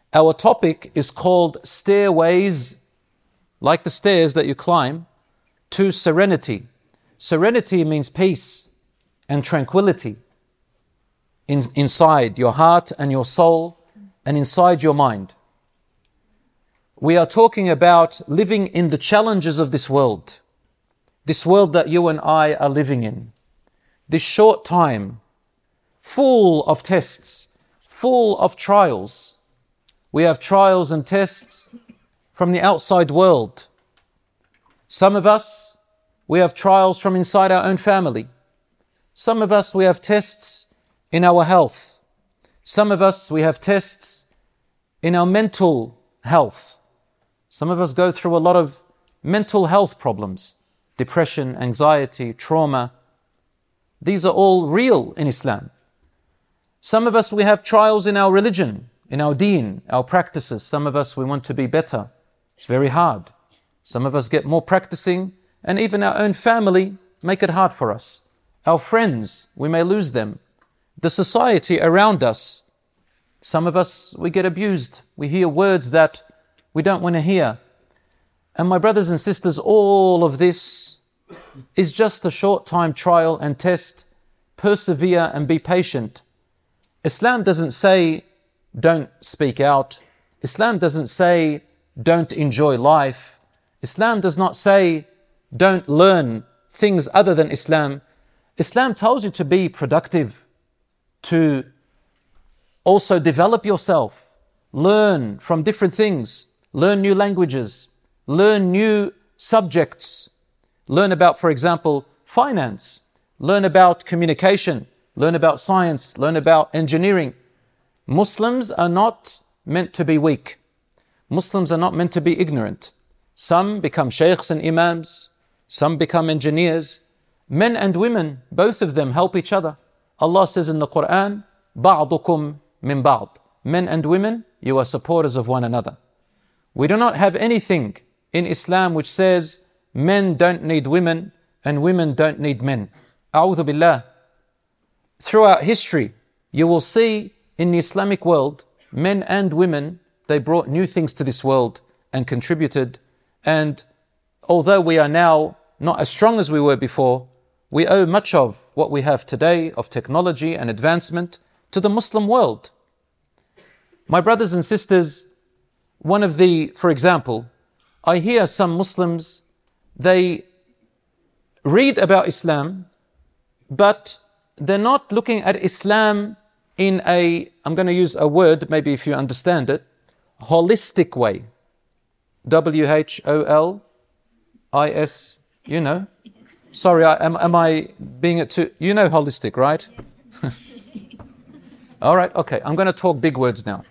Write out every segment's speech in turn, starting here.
Our topic is called Stairways, like the stairs that you climb, to serenity. Serenity means peace and tranquility inside your heart and your soul and inside your mind. We are talking about living in the challenges of this world that you and I are living in. This short time, full of tests, full of trials. We have trials and tests from the outside world. Some of us, we have trials from inside our own family. Some of us, we have tests in our health. Some of us, we have tests in our mental health. Some of us go through a lot of mental health problems, depression, anxiety, trauma. These are all real in Islam. Some of us, we have trials in our religion, in our deen, our practices. Some of us, we want to be better. It's very hard. Some of us get more practicing, and even our own family make it hard for us. Our friends, we may lose them. The society around us, some of us, we get abused. We hear words that we don't want to hear. And my brothers and sisters, all of this is just a short time trial and test. Persevere and be patient. Islam doesn't say don't speak out. Islam doesn't say don't enjoy life. Islam does not say don't learn things other than Islam. Islam tells you to be productive, to also develop yourself, learn from different things, learn new languages, learn new subjects, learn about, for example, finance, learn about communication, learn about science, learn about engineering. Muslims are not meant to be weak. Muslims are not meant to be ignorant. Some become shaykhs and imams, some become engineers. Men and women, both of them help each other. Allah says in the Quran, بَعْضُكُمْ مِنْ بَعْضٍ. Men and women, you are supporters of one another. We do not have anything in Islam which says men don't need women and women don't need men. A'udhu billah. Throughout history, you will see in the Islamic world, men and women, they brought new things to this world and contributed. And although we are now not as strong as we were before, we owe much of what we have today of technology and advancement to the Muslim world. My brothers and sisters, for example, I hear some Muslims, they read about Islam, but they're not looking at Islam in I'm going to use a word, maybe if you understand it, holistic way. WHOLIS, you know. Sorry, am I being it too, you know holistic, right? All right, okay, I'm going to talk big words now.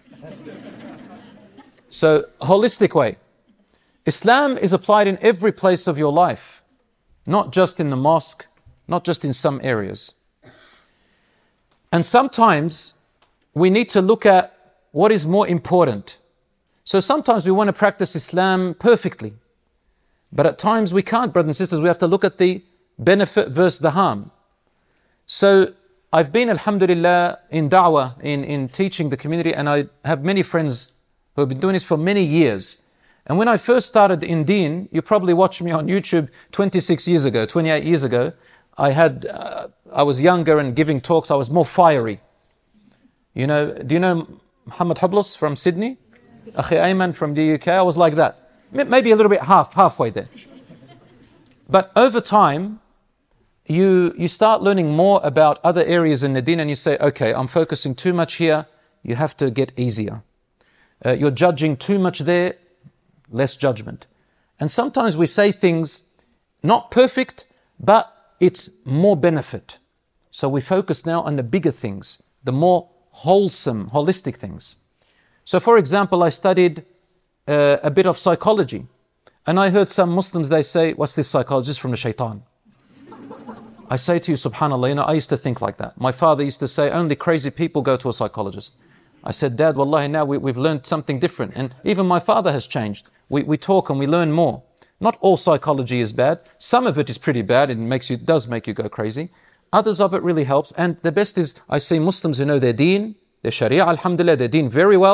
So, holistic way. Islam is applied in every place of your life, not just in the mosque, not just in some areas. And sometimes we need to look at what is more important. So sometimes we want to practice Islam perfectly, but at times we can't, brothers and sisters. We have to look at the benefit versus the harm. So I've been, alhamdulillah, in da'wah, in teaching the community, and I have many friends who have been doing this for many years. And when I first started in deen, you probably watched me on YouTube 26 years ago, 28 years ago. I was younger and giving talks, I was more fiery. Do you know Muhammad Hublos from Sydney? Akhi Ayman from the UK? I was like that. Maybe a little bit halfway there. But over time, you start learning more about other areas in the deen and you say, okay, I'm focusing too much here, you have to get easier. You're judging too much there, less judgment. And sometimes we say things not perfect, but it's more benefit. So we focus now on the bigger things, the more wholesome, holistic things. So for example, I studied a bit of psychology. And I heard some Muslims, they say, what's this psychologist from the shaitan? I say to you, subhanAllah, I used to think like that. My father used to say, only crazy people go to a psychologist. I said, Dad, wallahi, now we've learned something different. And even my father has changed. We talk and we learn more. Not all psychology is bad. Some of it is pretty bad and does make you go crazy. Others of it really helps. And the best is, I see Muslims who know their deen, their sharia, alhamdulillah, their deen very well.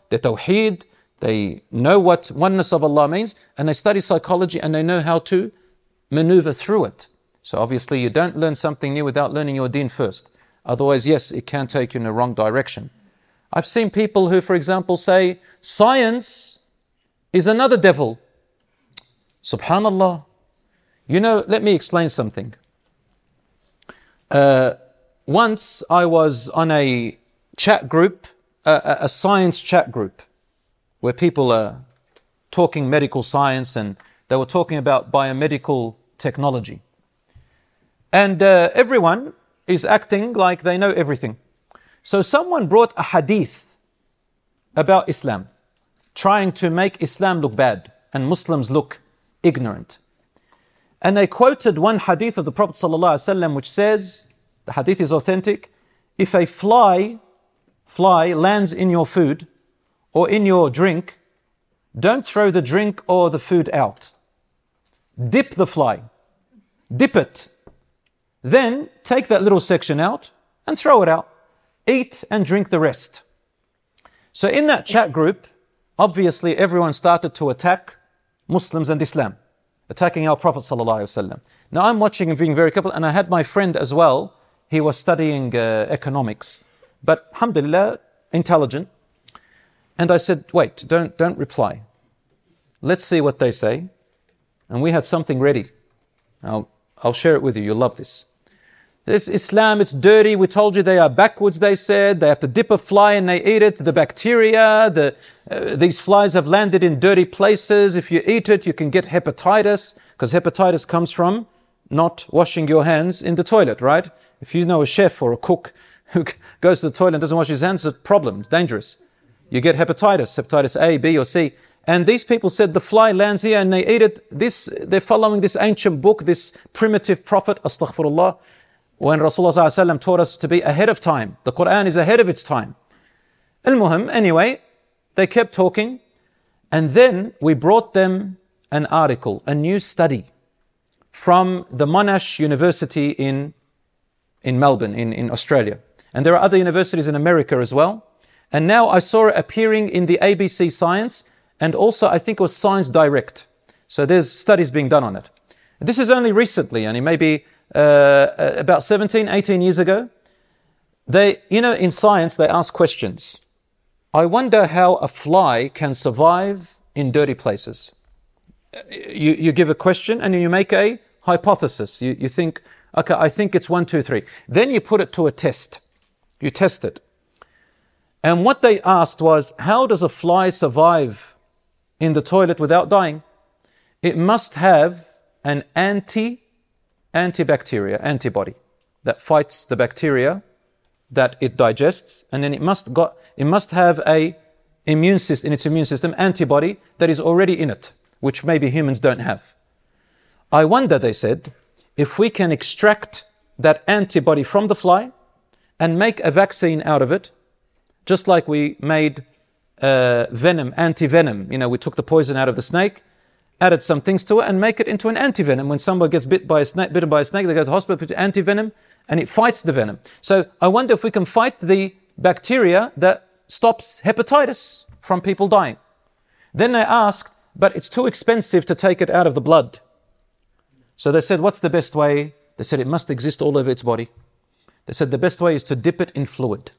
their tawheed, they know what oneness of Allah means, and they study psychology and they know how to maneuver through it. So obviously you don't learn something new without learning your deen first. Otherwise, yes, it can take you in the wrong direction. I've seen people who, for example, say, science is another devil. Subhanallah. You know, let me explain something. Once I was on a chat group, a science chat group, where people are talking medical science, and they were talking about biomedical technology. And everyone is acting like they know everything. So someone brought a hadith about Islam, trying to make Islam look bad and Muslims look ignorant. And they quoted one hadith of the Prophet ﷺ which says, the hadith is authentic, if a fly lands in your food or in your drink, don't throw the drink or the food out. Dip the fly. Dip it. Then take that little section out and throw it out. Eat and drink the rest. So in that chat group, obviously everyone started to attack Muslims and Islam, attacking our Prophet ﷺ. Now I'm watching and being very careful, and I had my friend as well. He was studying economics, but alhamdulillah, intelligent. And I said, wait, don't reply. Let's see what they say. And we had something ready. I'll share it with you. You'll love this. This Islam, it's dirty. We told you they are backwards, they said. They have to dip a fly and they eat it. The bacteria, these flies have landed in dirty places. If you eat it, you can get hepatitis, because hepatitis comes from not washing your hands in the toilet, right? If you know a chef or a cook who goes to the toilet and doesn't wash his hands, it's a problem. It's dangerous. You get hepatitis A, B, or C. And these people said the fly lands here and they eat it. They're following this ancient book, this primitive prophet, astaghfirullah, when Rasulullah ﷺ taught us to be ahead of time. The Quran is ahead of its time. Al-Muhim, anyway, they kept talking. And then we brought them an article, a new study from the Monash University in Melbourne, in Australia. And there are other universities in America as well. And now I saw it appearing in the ABC Science, and also I think it was Science Direct. So there's studies being done on it. This is only recently, and it may be about 17, 18 years ago. In science, they ask questions. I wonder how a fly can survive in dirty places. You give a question and you make a hypothesis. You think, okay, I think it's 1, 2, 3. Then you put it to a test. You test it. And what they asked was, how does a fly survive in the toilet without dying? It must have an antibacteria, antibody that fights the bacteria that it digests, and then it must have a immune system, in its immune system, antibody that is already in it, which maybe humans don't have. I wonder, they said, if we can extract that antibody from the fly and make a vaccine out of it, just like we made venom, anti-venom. We took the poison out of the snake, added some things to it, and make it into an anti-venom. When someone gets bitten by a snake, they go to the hospital, put anti-venom, and it fights the venom. So I wonder if we can fight the bacteria that stops hepatitis from people dying. Then they asked, but it's too expensive to take it out of the blood. So they said, what's the best way? They said it must exist all over its body. They said the best way is to dip it in fluid.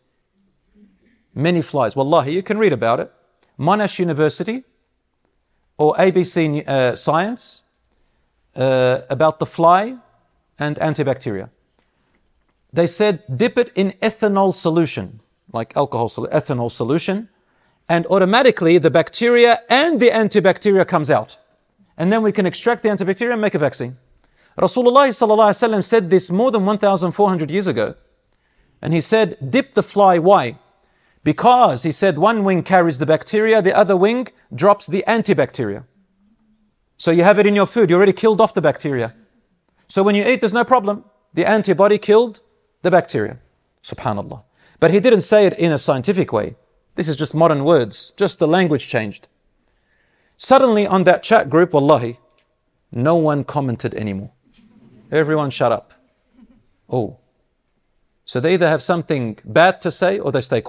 Many flies. Wallahi, you can read about it. Monash University or ABC Science about the fly and antibacteria. They said dip it in ethanol solution, like alcohol, ethanol solution, and automatically the bacteria and the antibacteria comes out. And then we can extract the antibacteria and make a vaccine. Rasulullah ﷺ said this more than 1,400 years ago. And he said, dip the fly. Why? Because, he said, one wing carries the bacteria, the other wing drops the antibacteria. So you have it in your food, you already killed off the bacteria. So when you eat, there's no problem. The antibody killed the bacteria. Subhanallah. But he didn't say it in a scientific way. This is just modern words, just the language changed. Suddenly on that chat group, wallahi, no one commented anymore. Everyone shut up. Oh. So they either have something bad to say or they stay quiet.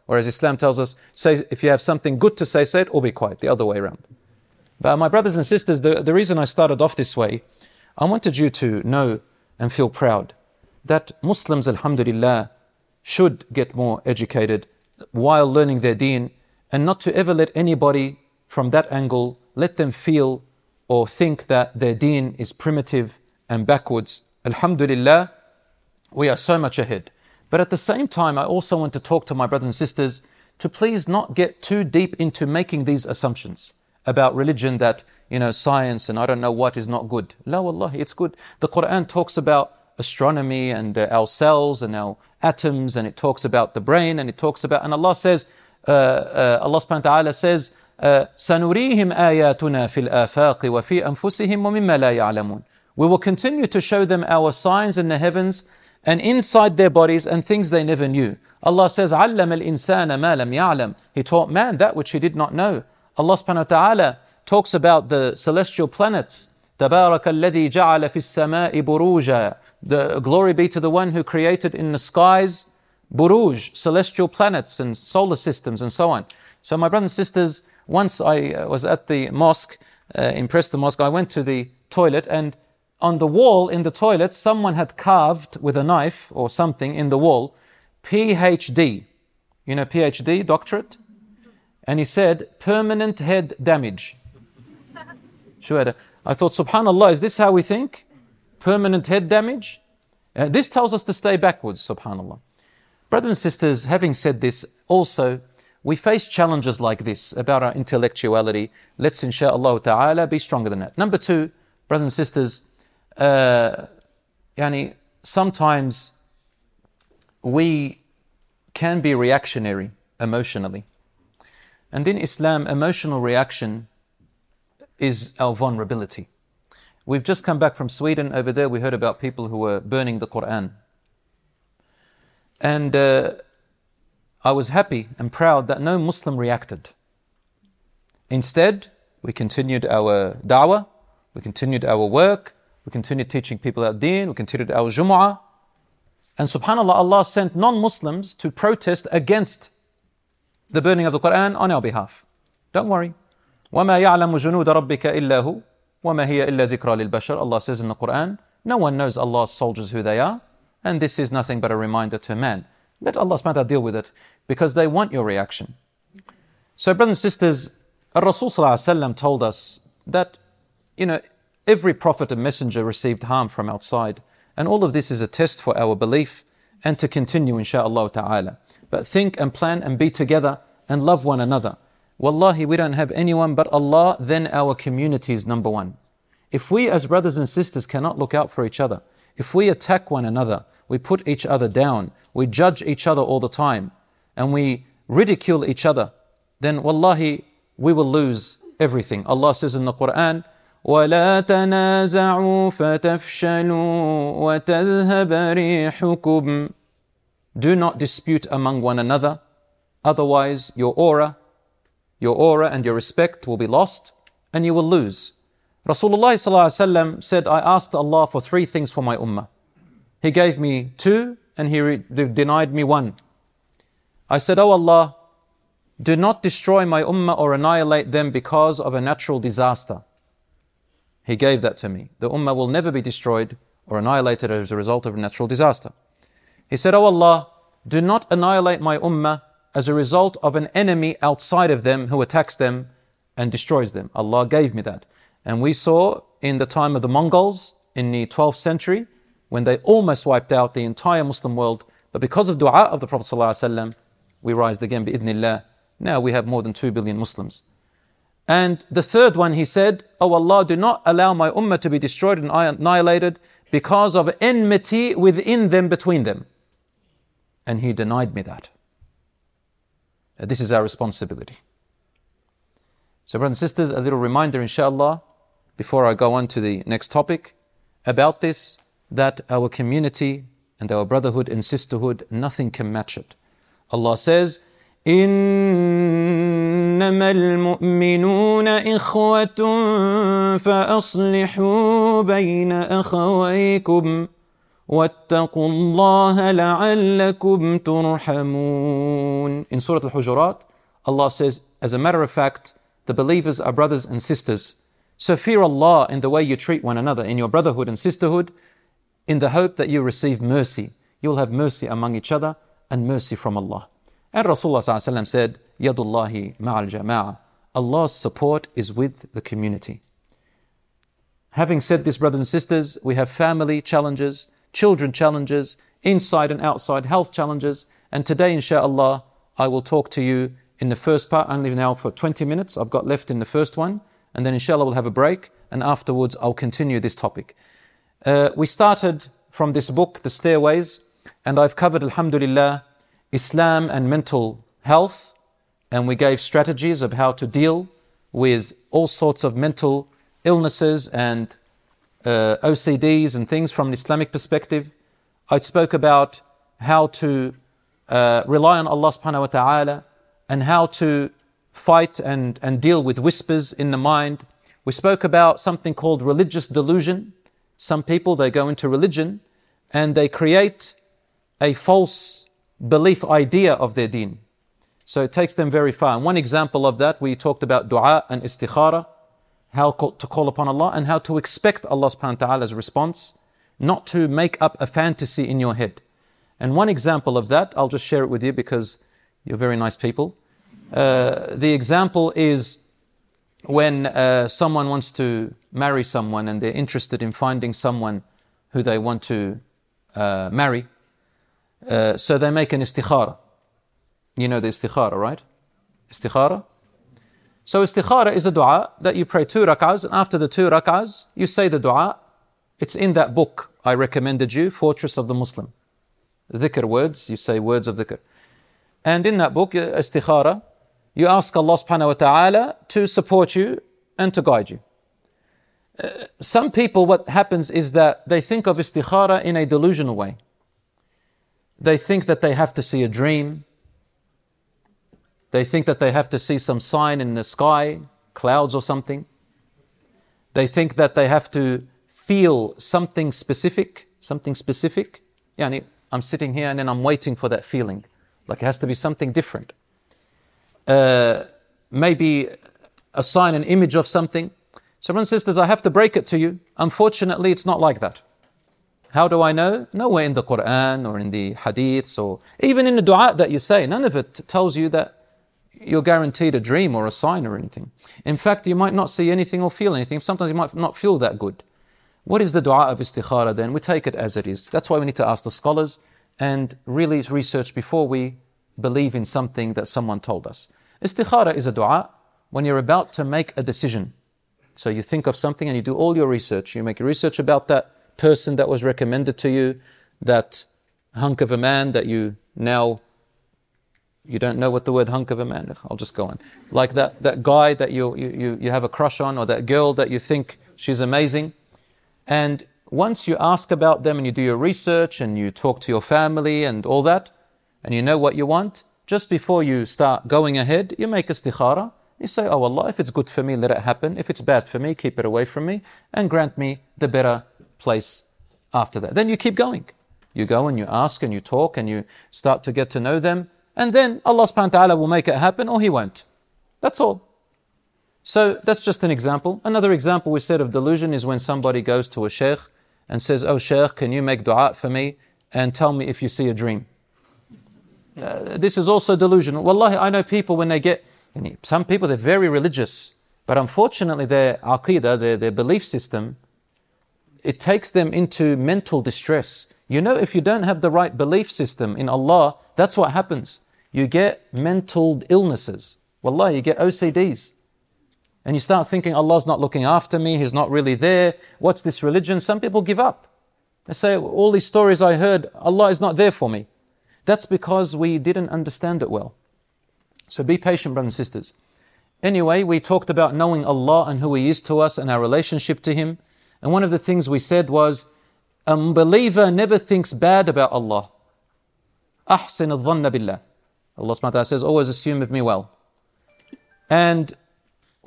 Whereas Islam tells us, say if you have something good to say it, or be quiet, the other way around. But my brothers and sisters, the reason I started off this way, I wanted you to know and feel proud that Muslims, alhamdulillah, should get more educated while learning their deen, and not to ever let anybody from that angle let them feel or think that their deen is primitive and backwards. Alhamdulillah, we are so much ahead. But at the same time, I also want to talk to my brothers and sisters to please not get too deep into making these assumptions about religion that, science and I don't know what is not good. La wallahi, it's good. The Quran talks about astronomy and our cells and our atoms, and it talks about the brain, and it talks about, and Allah says, Allah subhanahu wa ta'ala says, سَنُرِيهِمْ آيَاتُنَا فِي الْآفَاقِ وَفِي أَنفُسِهِمْ وَمِمَّا لَا يَعْلَمُونَ. We will continue to show them our signs in the heavens and inside their bodies and things they never knew. Allah says, عَلَّمَ الْإِنسَانَ مَا لَمْ يَعْلَمْ. He taught man that which he did not know. Allah subhanahu wa ta'ala talks about the celestial planets. تَبَارَكَ الَّذِي جَعَلَ فِي السَّمَاءِ بُرُوجًا. The glory be to the one who created in the skies buruj, celestial planets and solar systems and so on. So my brothers and sisters, once I was at the mosque, in Preston Mosque, I went to the toilet, and on the wall in the toilet, someone had carved with a knife or something in the wall, PhD. You know PhD, doctorate? And he said, permanent head damage. I thought, subhanallah, is this how we think? Permanent head damage? This tells us to stay backwards, subhanallah. Brothers and sisters, having said this, also, we face challenges like this about our intellectuality. Let's, insha'Allah ta'ala, be stronger than that. Number two, brothers and sisters, sometimes we can be reactionary emotionally. And in Islam, emotional reaction is our vulnerability. We've just come back from Sweden. Over there, we heard about people who were burning the Quran. And I was happy and proud that no Muslim reacted. Instead, we continued our da'wah, we continued our work, we continued teaching people our deen, we continued our Jumu'ah. And subhanAllah, Allah sent non-Muslims to protest against the burning of the Quran on our behalf. Don't worry. وَمَا يَعْلَمُ جُنُودَ رَبِّكَ إِلَّا هُ وَمَا هِيَ إِلَّا ذِكْرَى لِلْبَشَرِ. Allah says in the Quran, no one knows Allah's soldiers who they are, and this is nothing but a reminder to man. Let Allah subhanahu wa ta'ala deal with it, because they want your reaction. So brothers and sisters, Rasul sallallahu alaihi wasallam told us that, every prophet and messenger received harm from outside, and all of this is a test for our belief and to continue insha'Allah ta'ala. But think and plan and be together and love one another. Wallahi, we don't have anyone but Allah, then our community is number one. If we as brothers and sisters cannot look out for each other, if we attack one another, we put each other down, we judge each other all the time, and we ridicule each other, then wallahi, we will lose everything. Allah says in the Quran, وَلَا تَنَازَعُوا فَتَفْشَلُوا وَتَذْهَبَ رِيحُكُمْ. Do not dispute among one another, otherwise your aura and your respect will be lost and you will lose. Rasulullah ﷺ said, I asked Allah for three things for my ummah. He gave me two and he denied me one. I said, Oh Allah, do not destroy my ummah or annihilate them because of a natural disaster. He gave that to me. The ummah will never be destroyed or annihilated as a result of a natural disaster. He said, Oh Allah, do not annihilate my ummah as a result of an enemy outside of them who attacks them and destroys them. Allah gave me that. And we saw in the time of the Mongols in the 12th century, when they almost wiped out the entire Muslim world, but because of dua of the Prophet ﷺ, we rise again, bi'idhnillah. Now we have more than 2 billion Muslims. And the third one, he said, Oh Allah, do not allow my ummah to be destroyed and annihilated because of enmity within them, between them. And he denied me that. This is our responsibility. So brothers and sisters, a little reminder inshallah, before I go on to the next topic, about this, that our community and our brotherhood and sisterhood, nothing can match it. Allah says, إنما المؤمنون إخوة فأصلحوا بين أخويكم وَاتَّقُوا اللَّهَ لَعَلَّكُمْ تُرْحَمُونَ. In Surah Al-Hujurat, Allah says, as a matter of fact, the believers are brothers and sisters. So fear Allah in the way you treat one another, in your brotherhood and sisterhood, in the hope that you receive mercy. You will have mercy among each other and mercy from Allah. And Rasulullah ﷺ said, Yadullahi ma'al jama'ah. Allah's support is with the community. Having said this, brothers and sisters, we have family challenges, children challenges, inside and outside health challenges. And today, inshaAllah, I will talk to you in the first part, only now for 20 minutes. I've got left in the first one. And then inshallah we'll have a break. And afterwards, I'll continue this topic. We started from this book, The Stairways. And I've covered, alhamdulillah, Islam and mental health. And we gave strategies of how to deal with all sorts of mental illnesses and OCDs and things from an Islamic perspective. I spoke about how to rely on Allah subhanahu wa ta'ala and how to fight and deal with whispers in the mind. We spoke about something called religious delusion. Some people, they go into religion and they create a false belief idea of their deen. So it takes them very far. And one example of that, we talked about dua and istikhara, how to call upon Allah and how to expect Allah subhanahu wa ta'ala's response, not to make up a fantasy in your head. And one example of that, I'll just share it with you because you're very nice people. The example is when someone wants to marry someone and they're interested in finding someone who they want to marry. So they make an istikhara. You know the istikhara, right? Istikhara? So istikhara is a dua that you pray 2 rak'ahs, and after the 2 rak'ahs, you say the dua. It's in that book I recommended you, Fortress of the Muslim. Dhikr words, you say words of dhikr. And in that book, istikhara, you ask Allah subhanahu wa ta'ala to support you and to guide you. Some people, what happens is that they think of istikhara in a delusional way. They think that they have to see a dream. They think that they have to see some sign in the sky, clouds or something. They think that they have to feel something specific. Yani, I'm sitting here and then I'm waiting for that feeling. Like it has to be something different. Maybe a sign, an image of something. So brothers and sisters, I have to break it to you. Unfortunately, it's not like that. How do I know? Nowhere in the Quran or in the hadiths or even in the dua that you say, none of it tells you that you're guaranteed a dream or a sign or anything. In fact, you might not see anything or feel anything. Sometimes you might not feel that good. What is the dua of istikhara then? We take it as it is. That's why we need to ask the scholars and really research before we believe in something that someone told us. Istikhara is a dua when you're about to make a decision. So you think of something and you do all your research. You make your research about that person that was recommended to you, that hunk of a man that you don't know what the word hunk of a man, I'll just go on. Like that guy that you have a crush on, or that girl that you think she's amazing. And once you ask about them and you do your research and you talk to your family and all that, and you know what you want, just before you start going ahead, you make istikhara. You say, oh Allah, if it's good for me, let it happen. If it's bad for me, keep it away from me and grant me the better place after that. Then you keep going. You go and you ask and you talk and you start to get to know them. And then Allah subhanahu wa ta'ala will make it happen or He won't. That's all. So that's just an example. Another example we said of delusion is when somebody goes to a sheikh and says, oh sheikh, can you make dua for me and tell me if you see a dream? This is also delusional. Wallahi, I know people when they get, some people they're very religious, but unfortunately their aqidah, their belief system, it takes them into mental distress. You know, if you don't have the right belief system in Allah, that's what happens. You get mental illnesses. Wallahi, you get OCDs. And you start thinking, Allah's not looking after me, He's not really there. What's this religion? Some people give up. They say, all these stories I heard, Allah is not there for me. That's because we didn't understand it well. So be patient, brothers and sisters. Anyway, we talked about knowing Allah and who He is to us and our relationship to Him. And one of the things we said was, a believer never thinks bad about Allah. أحسن الظن بالله. Allah subhanahu wa ta'ala says, always assume of me well. And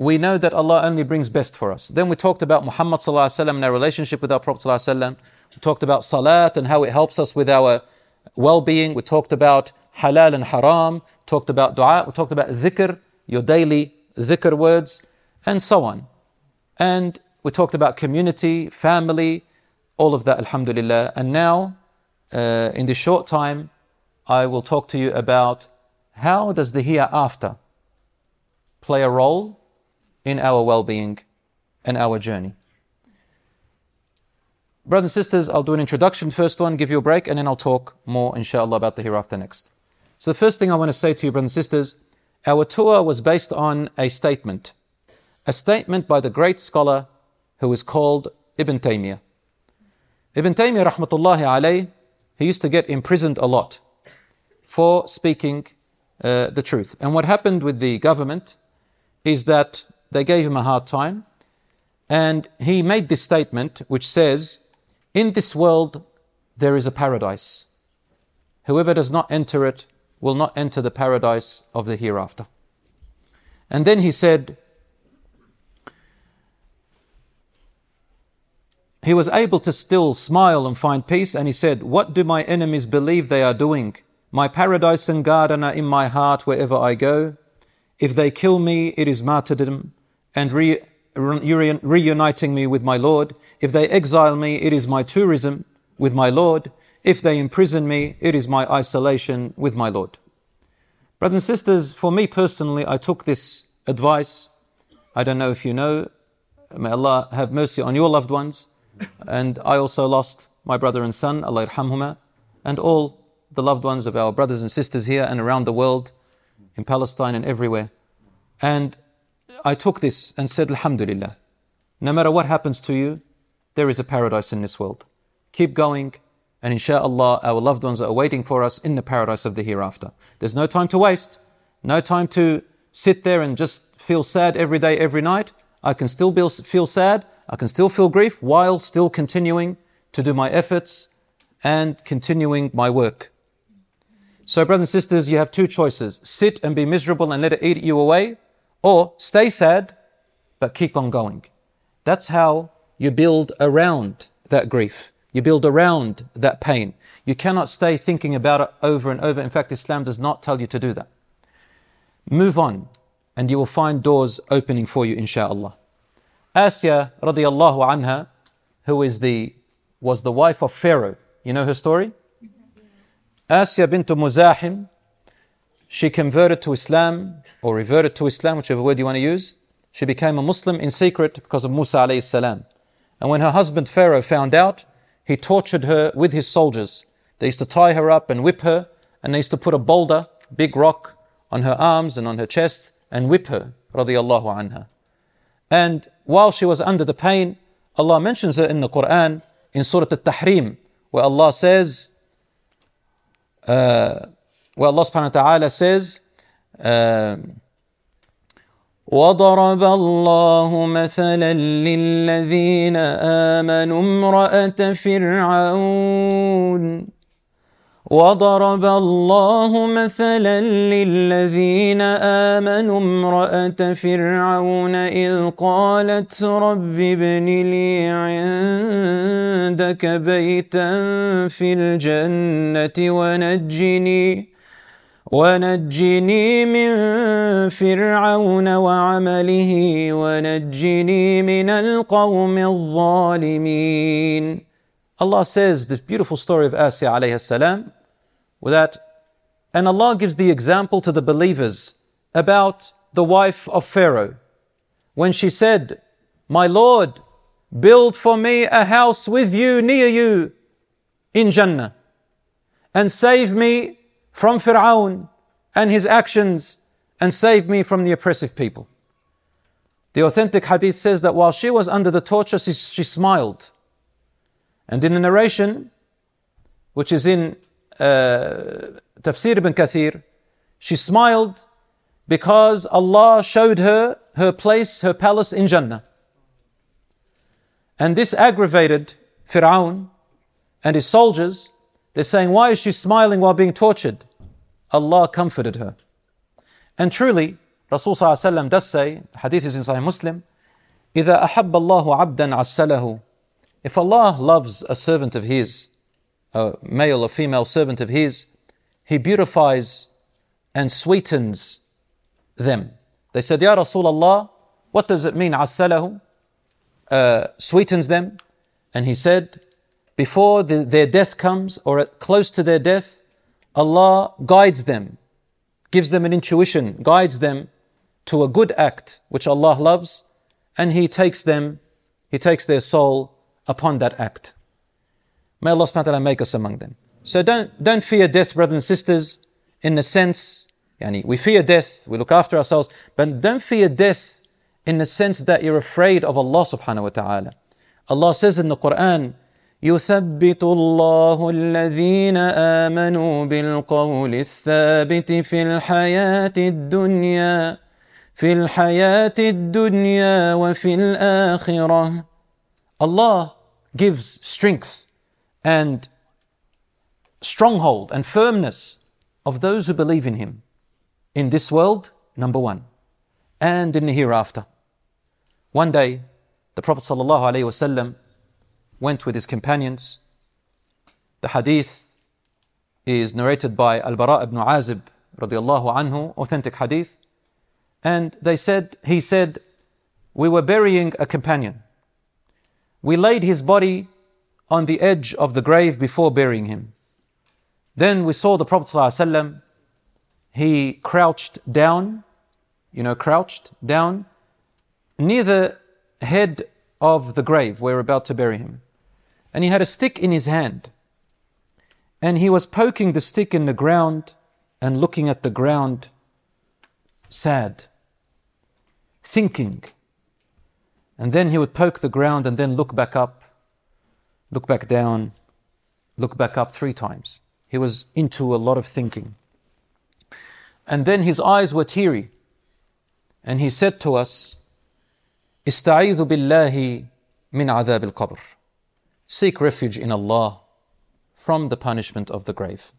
we know that Allah only brings best for us. Then we talked about Muhammad sallallahu alaihi wasallam and our relationship with our Prophet sallallahu alaihi wasallam. We talked about salat and how it helps us with our well-being. We talked about halal and haram. Talked about dua. We talked about dhikr, your daily dhikr words, and so on. And we talked about community, family, all of that, alhamdulillah. And now, in this short time, I will talk to you about how does the hereafter play a role in our well-being and our journey. Brothers and sisters, I'll do an introduction first one, give you a break, and then I'll talk more, inshallah, about the hereafter next. So the first thing I want to say to you, brothers and sisters, our tour was based on a statement by the great scholar who is called Ibn Taymiyyah. Ibn Taymiyyah, rahmatullahi alayh, he used to get imprisoned a lot for speaking the truth. And what happened with the government is that they gave him a hard time, and he made this statement which says, in this world there is a paradise. Whoever does not enter it will not enter the paradise of the hereafter. And then he said, he was able to still smile and find peace, and he said, what do my enemies believe they are doing? My paradise and garden are in my heart wherever I go. If they kill me, it is martyrdom and reuniting me with my Lord. If they exile me, it is my tourism with my Lord. If they imprison me, it is my isolation with my Lord. Brothers and sisters, for me personally, I took this advice. I don't know if you know, may Allah have mercy on your loved ones. And I also lost my brother and son, Allah yarhamhuma, and all the loved ones of our brothers and sisters here and around the world, in Palestine and everywhere. And I took this and said, alhamdulillah, no matter what happens to you, there is a paradise in this world. Keep going, and inshallah, our loved ones are waiting for us in the paradise of the hereafter. There's no time to waste, no time to sit there and just feel sad every day, every night. I can still feel sad, I can still feel grief, while still continuing to do my efforts and continuing my work. So brothers and sisters, you have two choices. Sit and be miserable and let it eat you away, or stay sad, but keep on going. That's how you build around that grief. You build around that pain. You cannot stay thinking about it over and over. In fact, Islam does not tell you to do that. Move on, and you will find doors opening for you, inshallah. Asya radiallahu anha, who was the wife of Pharaoh. You know her story? Asya bint Muzahim, she converted to Islam, or reverted to Islam, whichever word you want to use. She became a Muslim in secret because of Musa alayhi salam. And when her husband Pharaoh found out, he tortured her with his soldiers. They used to tie her up and whip her, and they used to put a boulder, big rock, on her arms and on her chest and whip her, radiallahu anha. And while she was under the pain, Allah mentions her in the Quran, in Surah Al-Tahrim, where Allah says, where Allah subhanahu wa ta'ala says, وضرب الله مثلا للذين آمنوا امرأة فرعون وضرب الله مثلا للذين آمنوا امرأة فرعون إذ قالت رب ابن لي عندك بيتا في الجنة ونجني من فرعون وعمله ونجني من القوم الظالمين. Allah says the beautiful story of Asya alayhi salam, and Allah gives the example to the believers about the wife of Pharaoh. When she said, my Lord, build for me a house with you, near you, in Jannah, and save me from Fir'aun and his actions, and save me from the oppressive people. The authentic hadith says that while she was under the torture, she smiled. And in the narration, which is in Tafsir ibn Kathir, she smiled because Allah showed her her place, her palace in Jannah. And this aggravated Fir'aun and his soldiers. They're saying, why is she smiling while being tortured? Allah comforted her. And truly, Rasul ﷺ does say, hadith is in Sahih Muslim, إِذَا أَحَبَّ اللَّهُ عَبْدًا عَسَّلَهُ. If Allah loves a servant of His, a male or female servant of His, He beautifies and sweetens them. They said, Ya Rasulullah, what does it mean, عَسَّلَهُ? Sweetens them. And He said, before their death comes, or close to their death, Allah guides them, gives them an intuition, guides them to a good act which Allah loves, and He takes their soul upon that act. May Allah subhanahu wa ta'ala make us among them. So don't fear death, brothers and sisters, in the sense, we fear death, we look after ourselves, but don't fear death in the sense that you're afraid of Allah subhanahu wa ta'ala. Allah says in the Quran, يثبت الله الذين آمنوا بالقول الثابت في الحياة الدنيا وفي الآخرة. Allah gives strength and stronghold and firmness of those who believe in Him in this world, number one, and in the hereafter. One day, the Prophet ﷺ went with his companions. The hadith is narrated by Al-Bara ibn Azib radiallahu anhu, authentic hadith. And he said, we were burying a companion. We laid his body on the edge of the grave before burying him. Then we saw the Prophet ﷺ, he crouched down near the head of the grave where we're about to bury him. And he had a stick in his hand. And he was poking the stick in the ground and looking at the ground, sad, thinking. And then he would poke the ground and then look back up, look back down, look back up 3 times. He was into a lot of thinking. And then his eyes were teary. And he said to us, استعيذ بالله من عذاب القبر. Seek refuge in Allah from the punishment of the grave.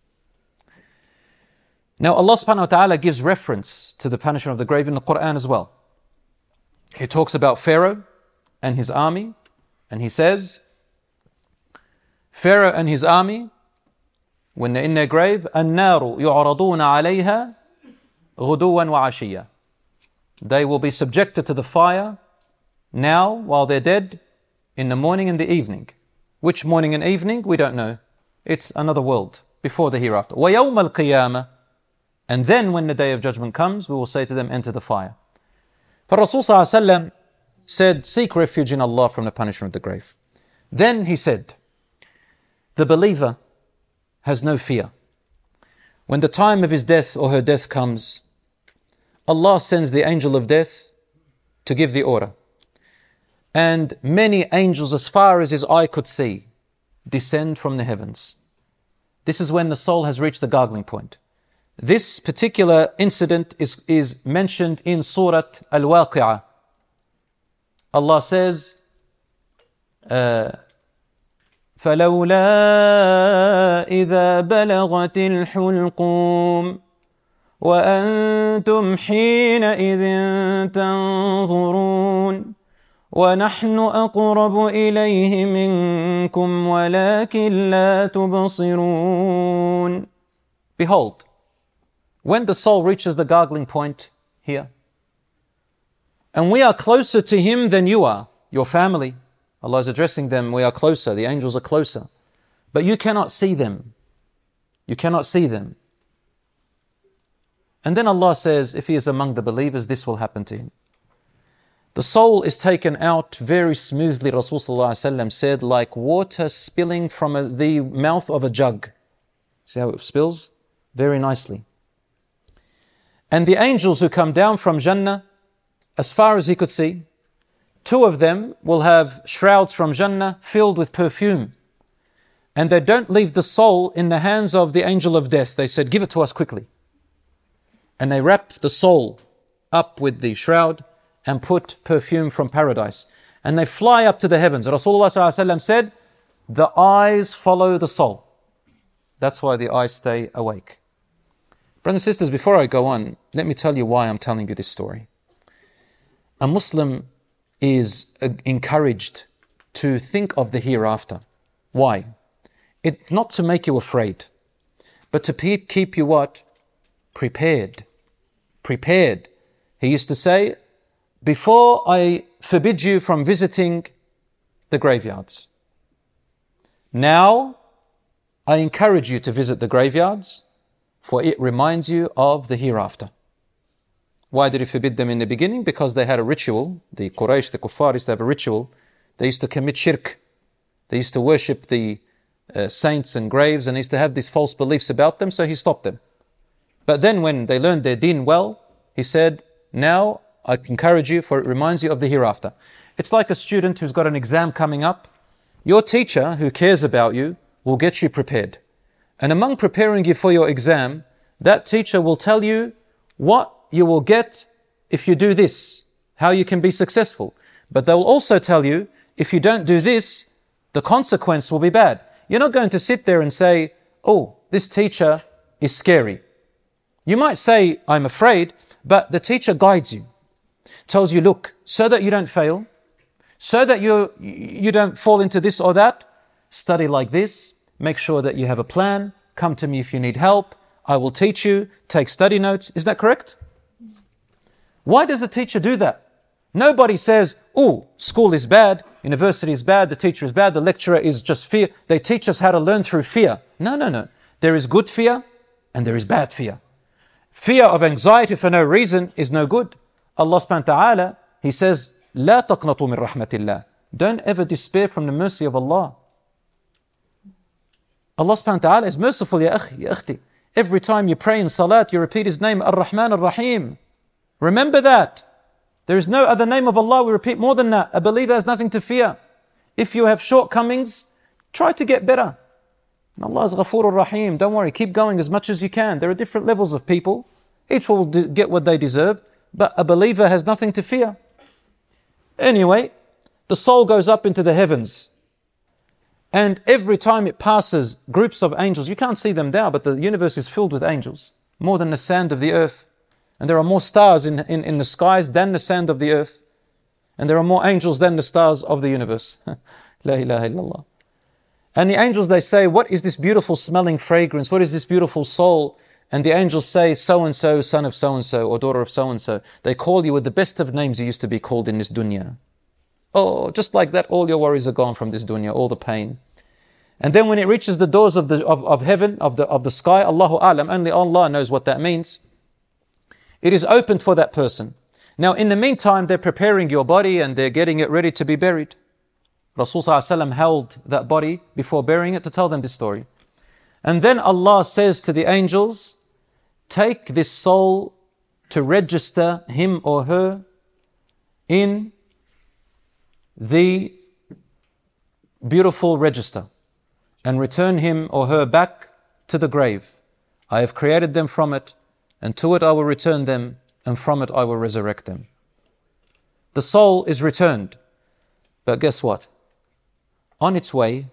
Now Allah subhanahu wa ta'ala gives reference to the punishment of the grave in the Quran as well. He talks about Pharaoh and his army, and he says, Pharaoh and his army, when they're in their grave, النار يعرضون عليها غدوا وعشيا. They will be subjected to the fire now while they're dead, in the morning and the evening. Which morning and evening? We don't know. It's another world before the hereafter. وَيَوْمَ الْقِيَامَةِ. And then when the day of judgment comes, we will say to them, enter the fire. For Rasul ﷺ said, seek refuge in Allah from the punishment of the grave. Then he said, the believer has no fear. When the time of his death or her death comes, Allah sends the angel of death to give the order. And many angels, as far as his eye could see, descend from the heavens. This is when the soul has reached the gargling point. This particular incident is mentioned in Surah Al-Waqi'ah. Allah says, فَلَوْلَا إِذَا بَلَغَتِ الْحُلْقُومِ وَأَنْتُمْ حِينَئِذٍ تَنْظُرُونَ وَنَحْنُ أَقْرَبُ إِلَيْهِ مِنْكُمْ وَلَكِنْ لَا تُبْصِرُونَ. Behold, when the soul reaches the gargling point here, and we are closer to him than you are, your family, Allah is addressing them, we are closer, the angels are closer, but you cannot see them. You cannot see them. And then Allah says, if he is among the believers, this will happen to him. The soul is taken out very smoothly, Rasulullah said, like water spilling from the mouth of a jug. See how it spills? Very nicely. And the angels who come down from Jannah, as far as he could see, 2 of them will have shrouds from Jannah filled with perfume. And they don't leave the soul in the hands of the angel of death. They said, give it to us quickly. And they wrap the soul up with the shroud and put perfume from paradise. And they fly up to the heavens. Rasulullah ﷺ said, the eyes follow the soul. That's why the eyes stay awake. Brothers and sisters, before I go on, let me tell you why I'm telling you this story. A Muslim is encouraged to think of the hereafter. Why? It's not to make you afraid, but to keep you what? Prepared. Prepared. He used to say, before I forbid you from visiting the graveyards, now I encourage you to visit the graveyards, for it reminds you of the hereafter. Why did he forbid them in the beginning? Because they had a ritual. The Quraysh, the Kuffar, used to have a ritual. They used to commit shirk. They used to worship the saints and graves, and used to have these false beliefs about them, so he stopped them. But then when they learned their deen well, he said, now I encourage you, for it reminds you of the hereafter. It's like a student who's got an exam coming up. Your teacher, who cares about you, will get you prepared. And among preparing you for your exam, that teacher will tell you what you will get if you do this, how you can be successful. But they'll also tell you, if you don't do this, the consequence will be bad. You're not going to sit there and say, oh, this teacher is scary. You might say, I'm afraid, but the teacher guides you, tells you, look, so that you don't fail, so that you don't fall into this or that, study like this, make sure that you have a plan, come to me if you need help, I will teach you, take study notes. Is that correct? Why does the teacher do that? Nobody says, oh, school is bad, university is bad, the teacher is bad, the lecturer is just fear. They teach us how to learn through fear. No. There is good fear and there is bad fear. Fear of anxiety for no reason is no good. Allah subhanahu wa ta'ala, He says, لا تقنطوا من رحمة الله. Don't ever despair from the mercy of Allah. Allah subhanahu wa ta'ala is merciful, ya akhi, ya akhti. Every time you pray in salat, you repeat His name, Ar-Rahman Ar-Rahim. Remember that. There is no other name of Allah we repeat more than that. A believer has nothing to fear. If you have shortcomings, try to get better. And Allah is Ghafoor Rahim. Don't worry, keep going as much as you can. There are different levels of people. Each will get what they deserve, but a believer has nothing to fear. Anyway, the soul goes up into the heavens. And every time it passes groups of angels, you can't see them now, but the universe is filled with angels, more than the sand of the earth. And there are more stars in the skies than the sand of the earth. And there are more angels than the stars of the universe. La ilaha illallah. And the angels, they say, what is this beautiful smelling fragrance? What is this beautiful soul? And the angels say, so-and-so, son of so-and-so, or daughter of so-and-so. They call you with the best of names you used to be called in this dunya. Oh, just like that, all your worries are gone from this dunya, all the pain. And then when it reaches the doors of heaven, of the sky, Allahu A'lam, only Allah knows what that means. It is opened for that person. Now, in the meantime, they're preparing your body and they're getting it ready to be buried. Rasul Sallallahu Alaihi Wasallam held that body before burying it to tell them this story. And then Allah says to the angels, take this soul to register him or her in the beautiful register and return him or her back to the grave. I have created them from it, and to it I will return them, and from it I will resurrect them. The soul is returned. But guess what? On its way,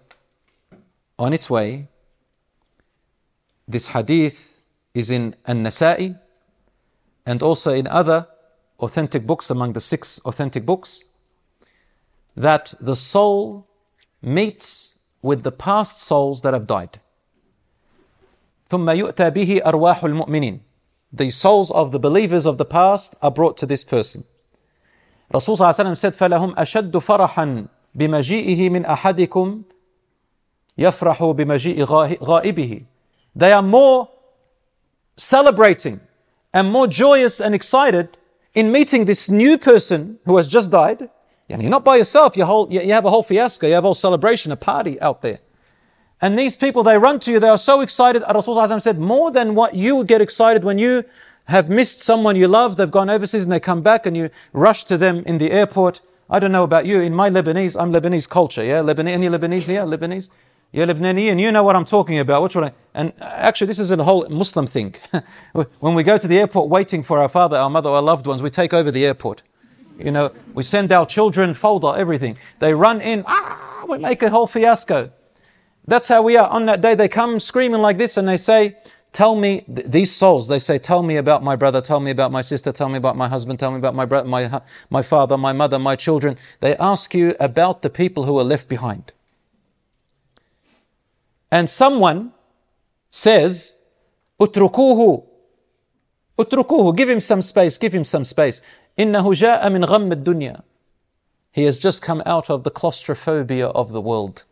this hadith is in An-Nasa'i and also in other authentic books, among the 6 authentic books, that the soul meets with the past souls that have died. ثُمَّ يُؤْتَى بِهِ أَرْوَاحُ الْمُؤْمِنِينَ. The souls of the believers of the past are brought to this person. Rasul Sallallahu Alaihi Wasallam said, فَلَهُمْ أَشَدُّ فَرَحًا بِمَجِيئِهِ مِنْ أَحَدِكُمْ يَفْرَحُ بِمَجِيءِ غَائِبِهِ. They are more celebrating and more joyous and excited in meeting this new person who has just died. And you're not by yourself, you have a whole fiasco, you have a whole celebration, a party out there. And these people, they run to you, they are so excited. Rasulullah said, more than what you get excited when you have missed someone you love, they've gone overseas and they come back and you rush to them in the airport. I don't know about you, in my Lebanese, I'm Lebanese culture, yeah? Any Lebanese here? Lebanese? You're Lebanese and you know what I'm talking about. And actually this is a whole Muslim thing. When we go to the airport waiting for our father, our mother, our loved ones, we take over the airport. You know, we send our children, folder, everything. They run in, we make a whole fiasco. That's how we are. On that day they come screaming like this and they say, tell me, these souls, they say, tell me about my brother, tell me about my sister, tell me about my husband, tell me about my brother, my father, my mother, my children. They ask you about the people who are left behind. And someone says, اتركوه, give him some space, give him some space. إنه جاء من غم الدنيا. He has just come out of the claustrophobia of the world.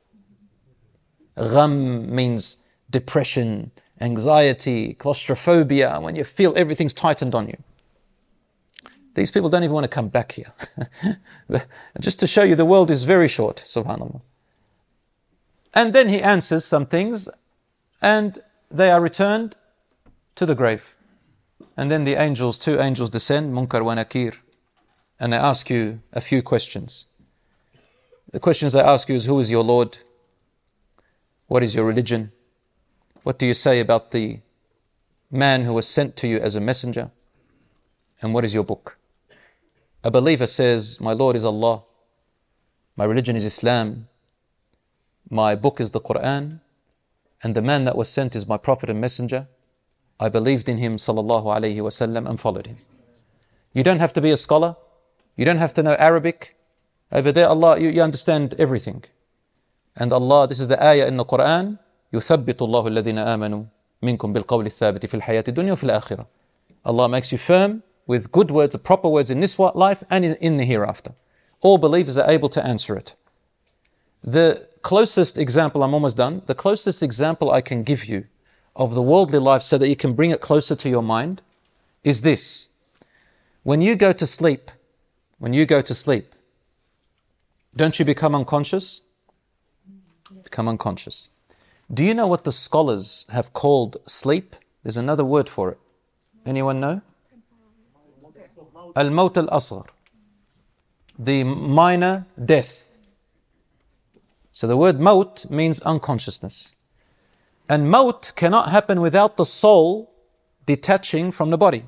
Gham means depression, anxiety, claustrophobia, when you feel everything's tightened on you. These people don't even want to come back here. Just to show you the world is very short, subhanAllah. And then he answers some things, and they are returned to the grave. And then the angels, 2 angels descend, Munkar wa Nakir, and they ask you a few questions. The questions they ask you is, who is your Lord? What is your religion? What do you say about the man who was sent to you as a messenger? And what is your book? A believer says, my Lord is Allah, my religion is Islam, my book is the Quran, and the man that was sent is my prophet and messenger. I believed in him, sallallahu alayhi wasallam, and followed him. You don't have to be a scholar. You don't have to know Arabic. Over there, Allah, you understand everything. And Allah, this is the ayah in the Quran, يُثَبِّتُ اللَّهُ الَّذِينَ آمَنُوا مِنْكُمْ بِالْقَوْلِ الثَّابِتِ فِي الْحَيَاةِ الدُّنْيَا وَفِي الْآخِرَةِ. Allah makes you firm with good words, the proper words in this life and in the hereafter. All believers are able to answer it. The closest example, I'm almost done, the closest example I can give you of the worldly life so that you can bring it closer to your mind is this. When you go to sleep, don't you become unconscious? Become unconscious. Do you know what the scholars have called sleep? There's another word for it. Anyone know? Al-Maut al-Asghar. The minor death. So the word maut means unconsciousness. And maut cannot happen without the soul detaching from the body.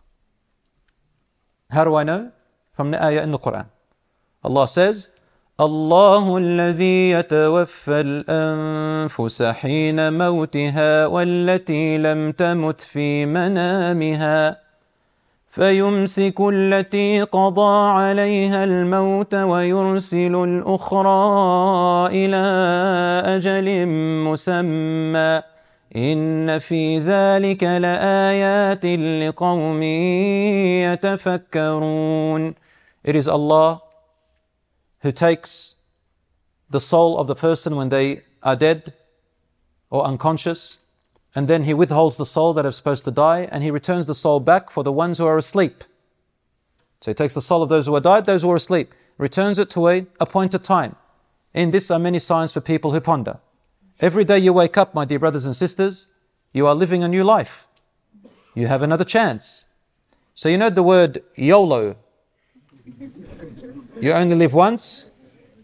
How do I know? From the ayah in the Quran. Allah says, الله الذي يتوفى الأنفس حين موتها والتي لم تمت في منامها فيمسك التي قضى عليها الموت ويرسل الأخرى إلى أجل مسمى إن في ذلك لآيات لقوم يتفكرون. It is Allah who takes the soul of the person when they are dead or unconscious, and then He withholds the soul that is supposed to die, and He returns the soul back for the ones who are asleep. So He takes the soul of those who are died, those who are asleep, returns it to an appointed time. In this are many signs for people who ponder. Every day you wake up, my dear brothers and sisters, you are living a new life. You have another chance. So you know the word YOLO. You only live once.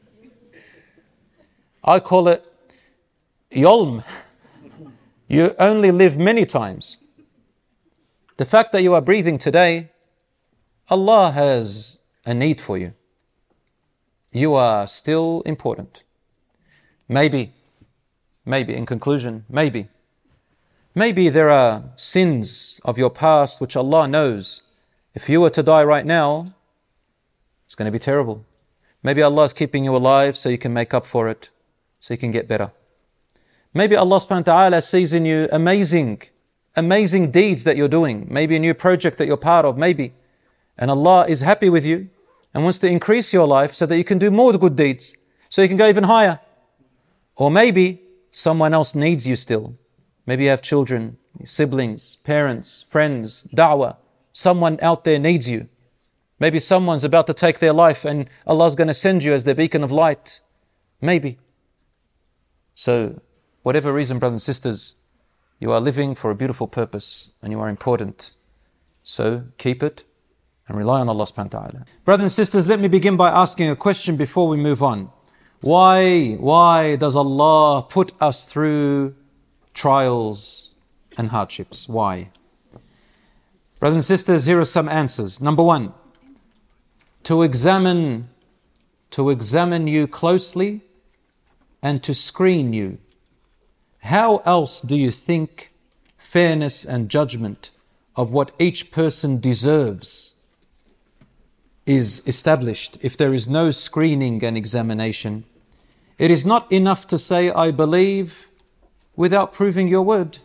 I call it YOLM. You only live many times. The fact that you are breathing today, Allah has a need for you. You are still important. Maybe in conclusion, maybe there are sins of your past which Allah knows. If you were to die right now, it's going to be terrible. Maybe Allah is keeping you alive so you can make up for it, so you can get better. Maybe Allah subhanahu wa ta'ala sees in you amazing deeds that you're doing. Maybe a new project that you're part of, maybe. And Allah is happy with you and wants to increase your life so that you can do more good deeds, so you can go even higher. Or maybe someone else needs you still. Maybe you have children, siblings, parents, friends, da'wah. Someone out there needs you. Maybe someone's about to take their life and Allah's going to send you as their beacon of light. Maybe. So, whatever reason, brothers and sisters, you are living for a beautiful purpose and you are important. So, keep it and rely on Allah subhanahu wa ta'ala. Brothers and sisters, let me begin by asking a question before we move on. Why does Allah put us through trials and hardships? Why? Brothers and sisters, here are some answers. Number one, to examine you closely and to screen you. How else do you think fairness and judgment of what each person deserves is established, if there is no screening and examination, it is not enough to say, I believe, without proving your word.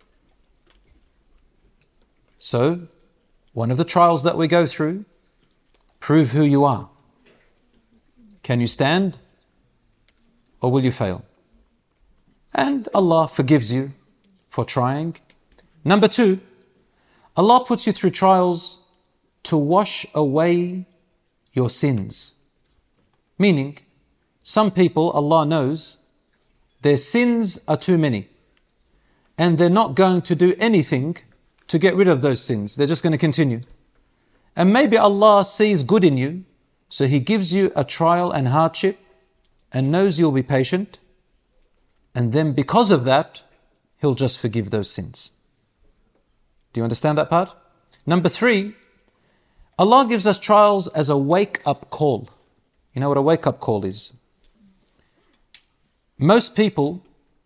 So, one of the trials that we go through, prove who you are. Can you stand? Or will you fail? And Allah forgives you for trying. Number 2, Allah puts you through trials to wash away your sins. Meaning, some people, Allah knows, their sins are too many. And they're not going to do anything to get rid of those sins. They're just going to continue. And maybe Allah sees good in you, so He gives you a trial and hardship and knows you'll be patient. And then because of that, He'll just forgive those sins. Do you understand that part? Number 3, Allah gives us trials as a wake-up call. You know what a wake-up call is? Most people,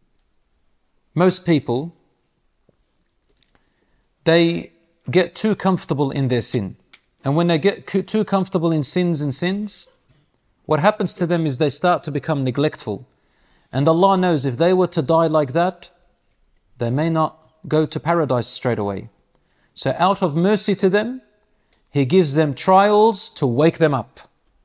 they get too comfortable in their sin. And when they get too comfortable in sins, what happens to them is they start to become neglectful. And Allah knows if they were to die like that, they may not go to paradise straight away. So out of mercy to them, He gives them trials to wake them up.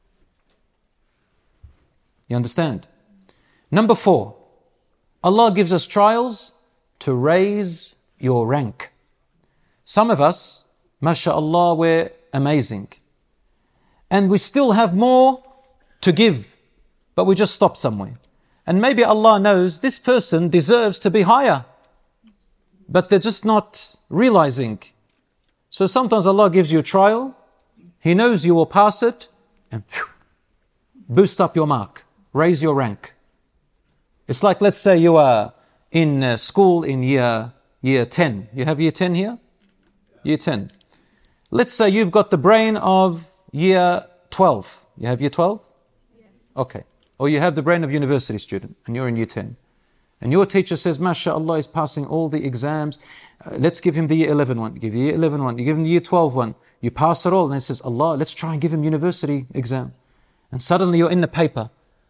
You understand? Number 4, Allah gives us trials to raise your rank. Some of us, mashallah, we're amazing. And we still have more to give, but we just stop somewhere. And maybe Allah knows this person deserves to be higher, but they're just not realizing. So sometimes Allah gives you a trial, He knows you will pass it, and boost up your mark, raise your rank. It's like, let's say you are in school in year 10. You have year 10 here? Year 10. Let's say you've got the brain of year 12. You have year 12? Yes. Okay. Or you have the brain of university student and you're in year 10. And your teacher says, MashaAllah, is passing all the exams. Let's give him the year 11 one. You give the year 11 one. You give him the year 12 one. You pass it all. And he says, Allah, let's try and give him university exam. And suddenly you're in the paper.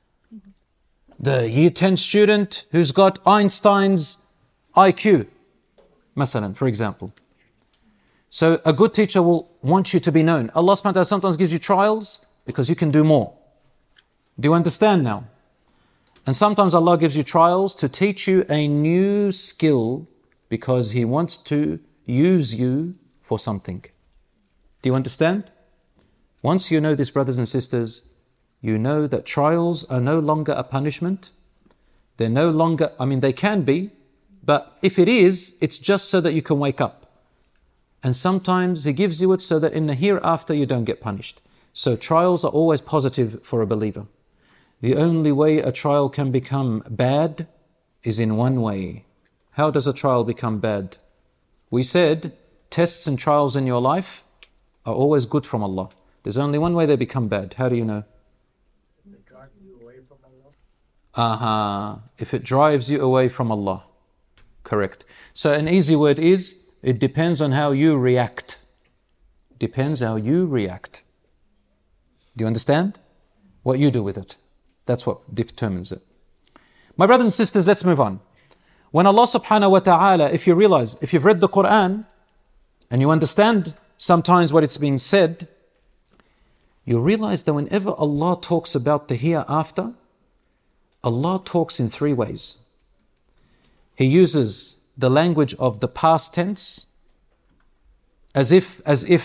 The year 10 student who's got Einstein's IQ, masalan, for example. So a good teacher will want you to be known. Allah subhanahu wa ta'ala sometimes gives you trials because you can do more. Do you understand now? And sometimes Allah gives you trials to teach you a new skill because He wants to use you for something. Do you understand? Once you know this, brothers and sisters, you know that trials are no longer a punishment. They're no longer, they can be, but if it is, it's just so that you can wake up. And sometimes He gives you it so that in the hereafter you don't get punished. So trials are always positive for a believer. The only way a trial can become bad is in one way. How does a trial become bad? We said tests and trials in your life are always good from Allah. There's only one way they become bad. How do you know? It drives you away from Allah. If it drives you away from Allah. Correct. So an easy word is, it depends on how you react. Depends how you react. Do you understand? What you do with it. That's what determines it. My brothers and sisters, let's move on. When Allah subhanahu wa ta'ala, if you realize, if you've read the Quran and you understand sometimes what it's being said, you realize that whenever Allah talks about the hereafter, Allah talks in 3 ways. He uses the language of the past tense, as if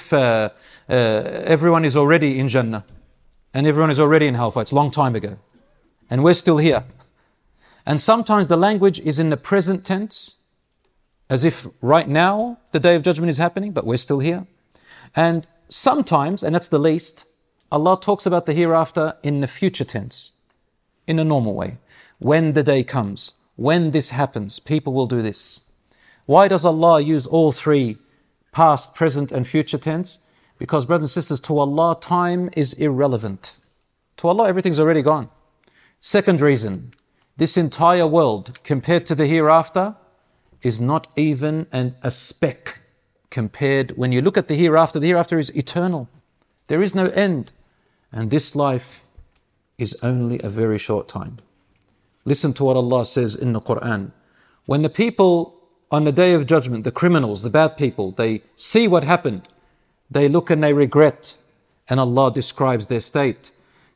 everyone is already in Jannah and everyone is already in hellfire. It's a long time ago, and we're still here. And sometimes the language is in the present tense, as if right now the Day of Judgment is happening, but we're still here. And sometimes, and that's the least, Allah talks about the hereafter in the future tense, in a normal way. When the day comes, when this happens, people will do this. Why does Allah use all 3, past, present, and future tense? Because, brothers and sisters, to Allah, time is irrelevant. To Allah, everything's already gone. Second reason, this entire world, compared to the hereafter, is not even a speck compared. When you look at the hereafter is eternal. There is no end. And this life is only a very short time. Listen to what Allah says in the Quran. When the people on the day of judgment, the criminals, the bad people, they see what happened, they look and they regret. And Allah describes their state.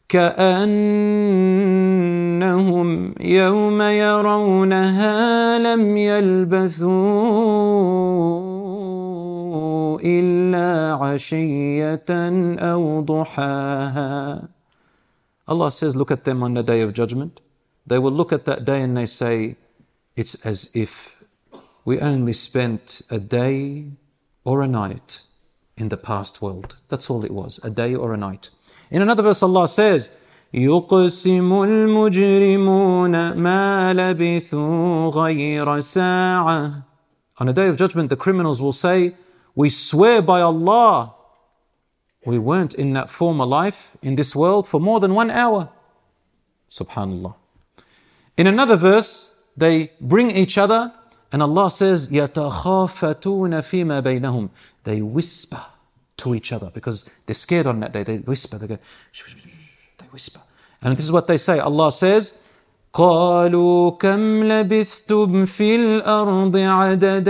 كأنهم يوم يرونها لم يلبثوا إلا عشية أو ضحاها. Allah says, look at them on the day of judgment. They will look at that day and they say, it's as if we only spent a day or a night in the past world. That's all it was, a day or a night. In another verse, Allah says, يُقْسِمُ الْمُجْرِمُونَ مَا لَبِثُوا غَيْرَ سَاعَةٍ. On the day of judgment, the criminals will say, we swear by Allah, we weren't in that former life, in this world, for more than 1 hour. Subhanallah. In another verse, they bring each other, and Allah says, يَتَخَافَتُونَ فِيمَا بَيْنَهُمْ. They whisper to each other because they're scared on that day. They whisper, they go, they whisper. And this is what they say. Allah says, قَالُوا كَمْ لَبِثْتُمْ فِي الْأَرْضِ عَدَدَ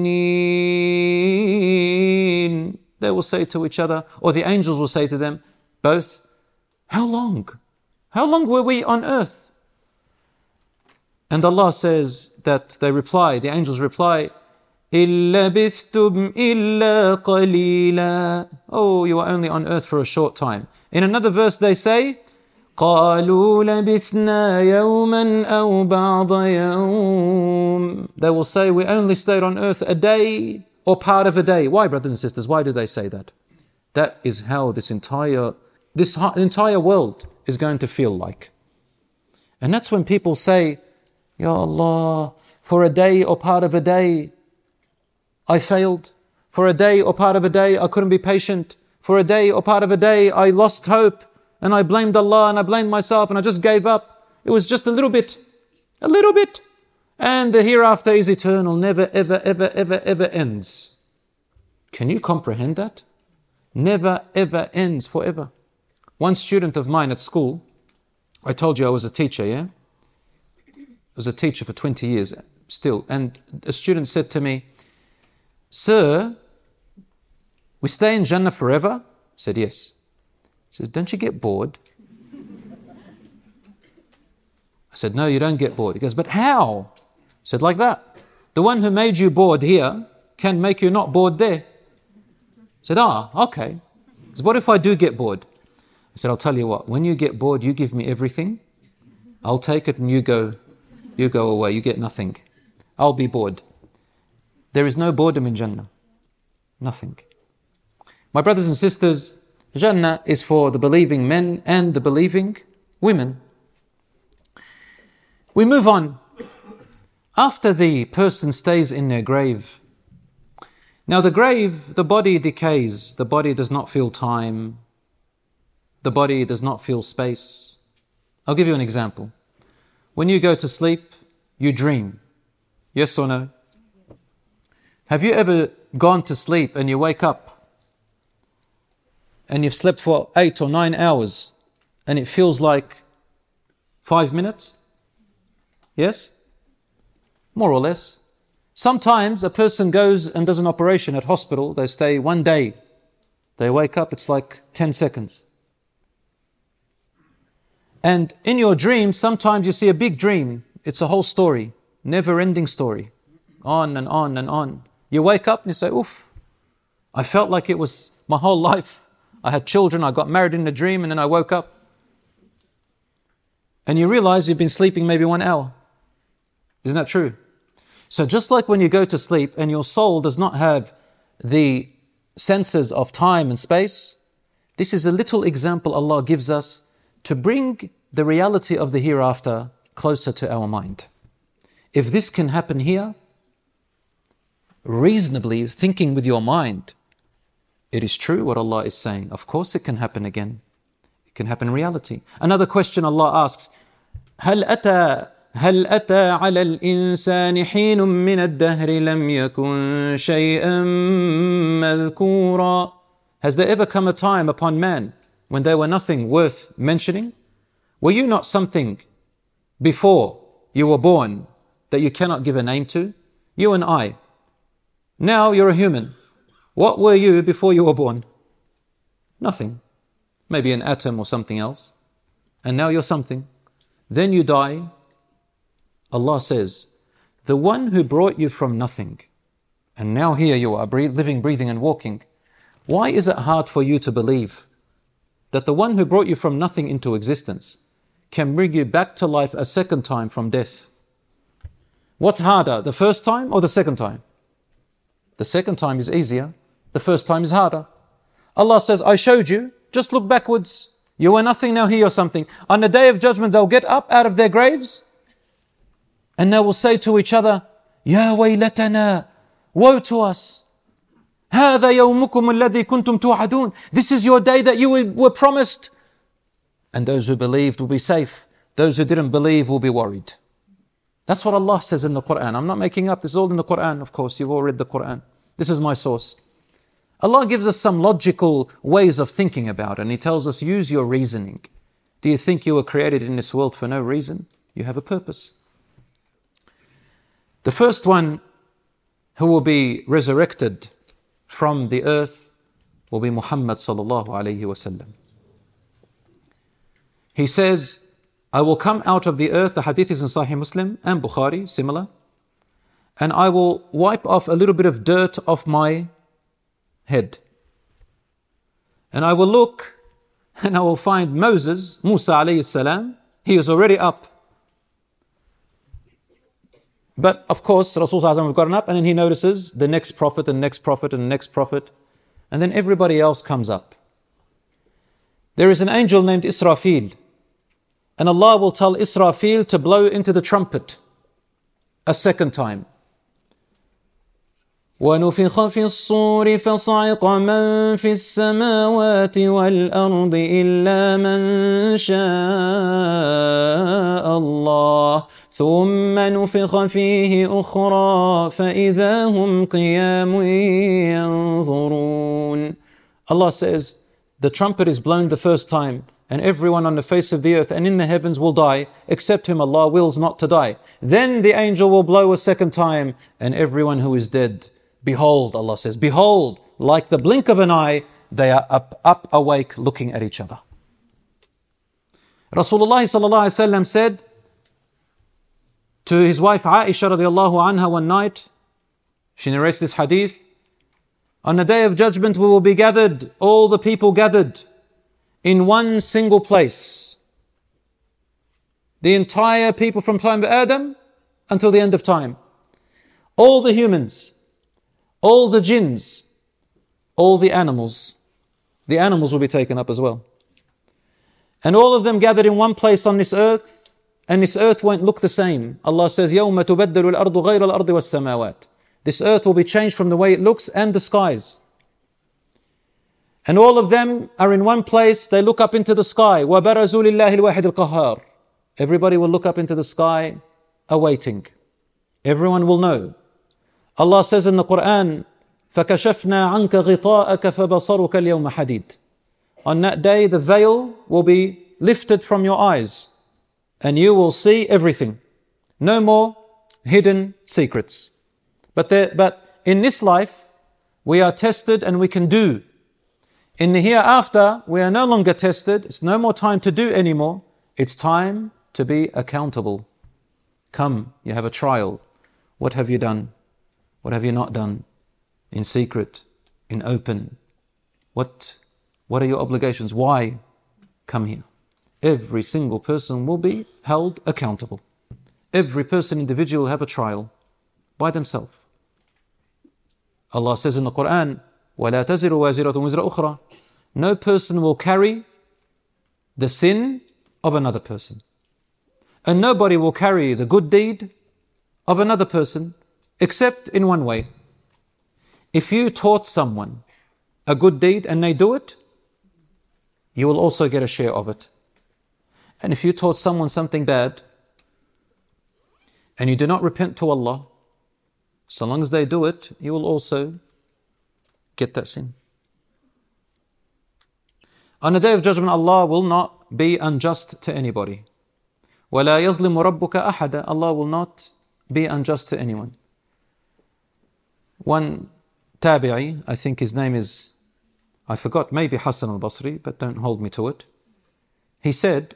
سِنِينَ. They will say to each other, or the angels will say to them, both, how long? How long were we on earth? And Allah says that they reply, the angels reply, إِلَّا بِثْتُمْ إِلَّا قَلِيلًا. Oh, you are only on earth for a short time. In another verse they say, قَالُوا لَبِثْنَا يَوْمًا أَوْ بَعْضَ يَوْمٍ. They will say, we only stayed on earth a day or part of a day. Why, brothers and sisters? Why do they say that? That is how this entire world is going to feel like. And that's when people say, Ya Allah, for a day or part of a day, I failed. For a day or part of a day, I couldn't be patient. For a day or part of a day, I lost hope. And I blamed Allah and I blamed myself and I just gave up. It was just a little bit. A little bit. And the hereafter is eternal, never, ever, ever, ever, ever ends. Can you comprehend that? Never, ever ends forever. One student of mine at school, I told you I was a teacher, yeah? I was a teacher for 20 years still. And a student said to me, Sir, we stay in Jannah forever? I said, yes. He says, don't you get bored? I said, no, you don't get bored. He goes, but how? I said, like that. The one who made you bored here can make you not bored there. I said, okay. He said, what if I do get bored? I said, I'll tell you what, when you get bored, you give me everything. I'll take it and you go away, you get nothing. I'll be bored. There is no boredom in Jannah. Nothing. My brothers and sisters, Jannah is for the believing men and the believing women. We move on. After the person stays in their grave. Now the grave, the body decays. The body does not feel time. The body does not feel space. I'll give you an example. When you go to sleep, you dream. Yes or no? Have you ever gone to sleep and you wake up and you've slept for 8 or 9 hours and it feels like 5 minutes? Yes? More or less. Sometimes a person goes and does an operation at hospital. They stay 1 day. They wake up, it's like 10 seconds. And in your dream, sometimes you see a big dream. It's a whole story, never-ending story, on and on and on. You wake up and you say, oof, I felt like it was my whole life. I had children, I got married in a dream, and then I woke up. And you realize you've been sleeping maybe 1 hour. Isn't that true? So just like when you go to sleep and your soul does not have the senses of time and space, this is a little example Allah gives us to bring the reality of the hereafter closer to our mind. If this can happen here, reasonably thinking with your mind, it is true what Allah is saying. Of course it can happen again. It can happen in reality. Another question Allah asks, هل أتى هل أتى على الإنسان حين من الدهر لم يكن شيئا مذكورا. Has there ever come a time upon man when they were nothing worth mentioning? Were you not something before you were born that you cannot give a name to? You and I. Now you're a human. What were you before you were born? Nothing. Maybe an atom or something else. And now you're something. Then you die. Allah says, the one who brought you from nothing, and now here you are, living, breathing and walking. Why is it hard for you to believe that the one who brought you from nothing into existence can bring you back to life a second time from death? What's harder, the first time or the second time? The second time is easier. The first time is harder. Allah says, I showed you, just look backwards. You were nothing, now here you're something. On the day of judgment, they'll get up out of their graves and they will say to each other, Ya waylatana, woe to us. هذا يومكم الذي كنتم توعدون. This is your day that you were promised. And those who believed will be safe. Those who didn't believe will be worried. That's what Allah says in the Quran. I'm not making up. This is all in the Quran, of course. You've all read the Quran. This is my source. Allah gives us some logical ways of thinking about it. And He tells us, use your reasoning. Do you think you were created in this world for no reason? You have a purpose. The first one who will be resurrected from the earth will be Muhammad sallallahu alayhi wasallam. He says, I will come out of the earth, the hadith is in Sahih Muslim and Bukhari, similar, and I will wipe off a little bit of dirt off my head. And I will look and I will find Moses, Musa alayhi salam, he is already up. But of course, Rasulullah has gotten up and then he notices the next prophet and next prophet and next prophet. And then everybody else comes up. There is an angel named Israfil. And Allah will tell Israfil to blow into the trumpet a second time. وَنُفِخَ فِي الصُّورِ فَصَعِقَ مَنْ فِي السَّمَاوَاتِ وَالْأَرْضِ إِلَّا مَنْ شَاءَ اللَّهُ ثُمَّ نُفِخَ فِيهِ أُخْرَى فَإِذَا هُمْ قِيَامٌ يَنْظُرُونَ. Allah says, the trumpet is blown the first time, and everyone on the face of the earth and in the heavens will die, except him Allah wills not to die. Then the angel will blow a second time, and everyone who is dead, behold, Allah says, behold, like the blink of an eye, they are up awake, looking at each other. Rasulullah sallallahu alaihi wasallam said to his wife Aisha radiallahu anha one night, she narrates this hadith, on the day of judgment we will be gathered, all the people gathered, in one single place. The entire people from time of Adam until the end of time. All the humans, all the jinns, all the animals. The animals will be taken up as well. And all of them gathered in one place on this earth, and this earth won't look the same. Allah says, يَوْمَ تُبَدَّلُ الْأَرْضُ غَيْرَ الْأَرْضِ وَالسَّمَاوَاتِ. This earth will be changed from the way it looks and the skies. And all of them are in one place, they look up into the sky. وَبَرَزُوا لِلَّهِ الْوَاحِدِ الْقَهَّارِ. Everybody will look up into the sky, awaiting. Everyone will know. Allah says in the Quran, فَكَشَفْنَا عَنْكَ غِطَاءَكَ فَبَصَرُكَ الْيَوْمَ حَدِيدٌ. On that day, the veil will be lifted from your eyes, and you will see everything. No more hidden secrets. But in this life, we are tested and we can do. In the hereafter, we are no longer tested. It's no more time to do anymore. It's time to be accountable. Come, you have a trial. What have you done? What have you not done? In secret, in open. What are your obligations? Why? Come here. Every single person will be held accountable. Every person, individual, will have a trial by themselves. Allah says in the Quran, وَلَا تَزِرُ وَازِرَةٌ وِزْرَ أُخْرَى. No person will carry the sin of another person. And nobody will carry the good deed of another person, except in one way. If you taught someone a good deed and they do it, you will also get a share of it. And if you taught someone something bad and you do not repent to Allah, so long as they do it, you will also get that sin. On the Day of Judgment, Allah will not be unjust to anybody. وَلَا يَظْلِمُ رَبُّكَ أَحَدًا. Allah will not be unjust to anyone. One tabi'i, I think his name is, I forgot, maybe Hassan al-Basri, but don't hold me to it. He said,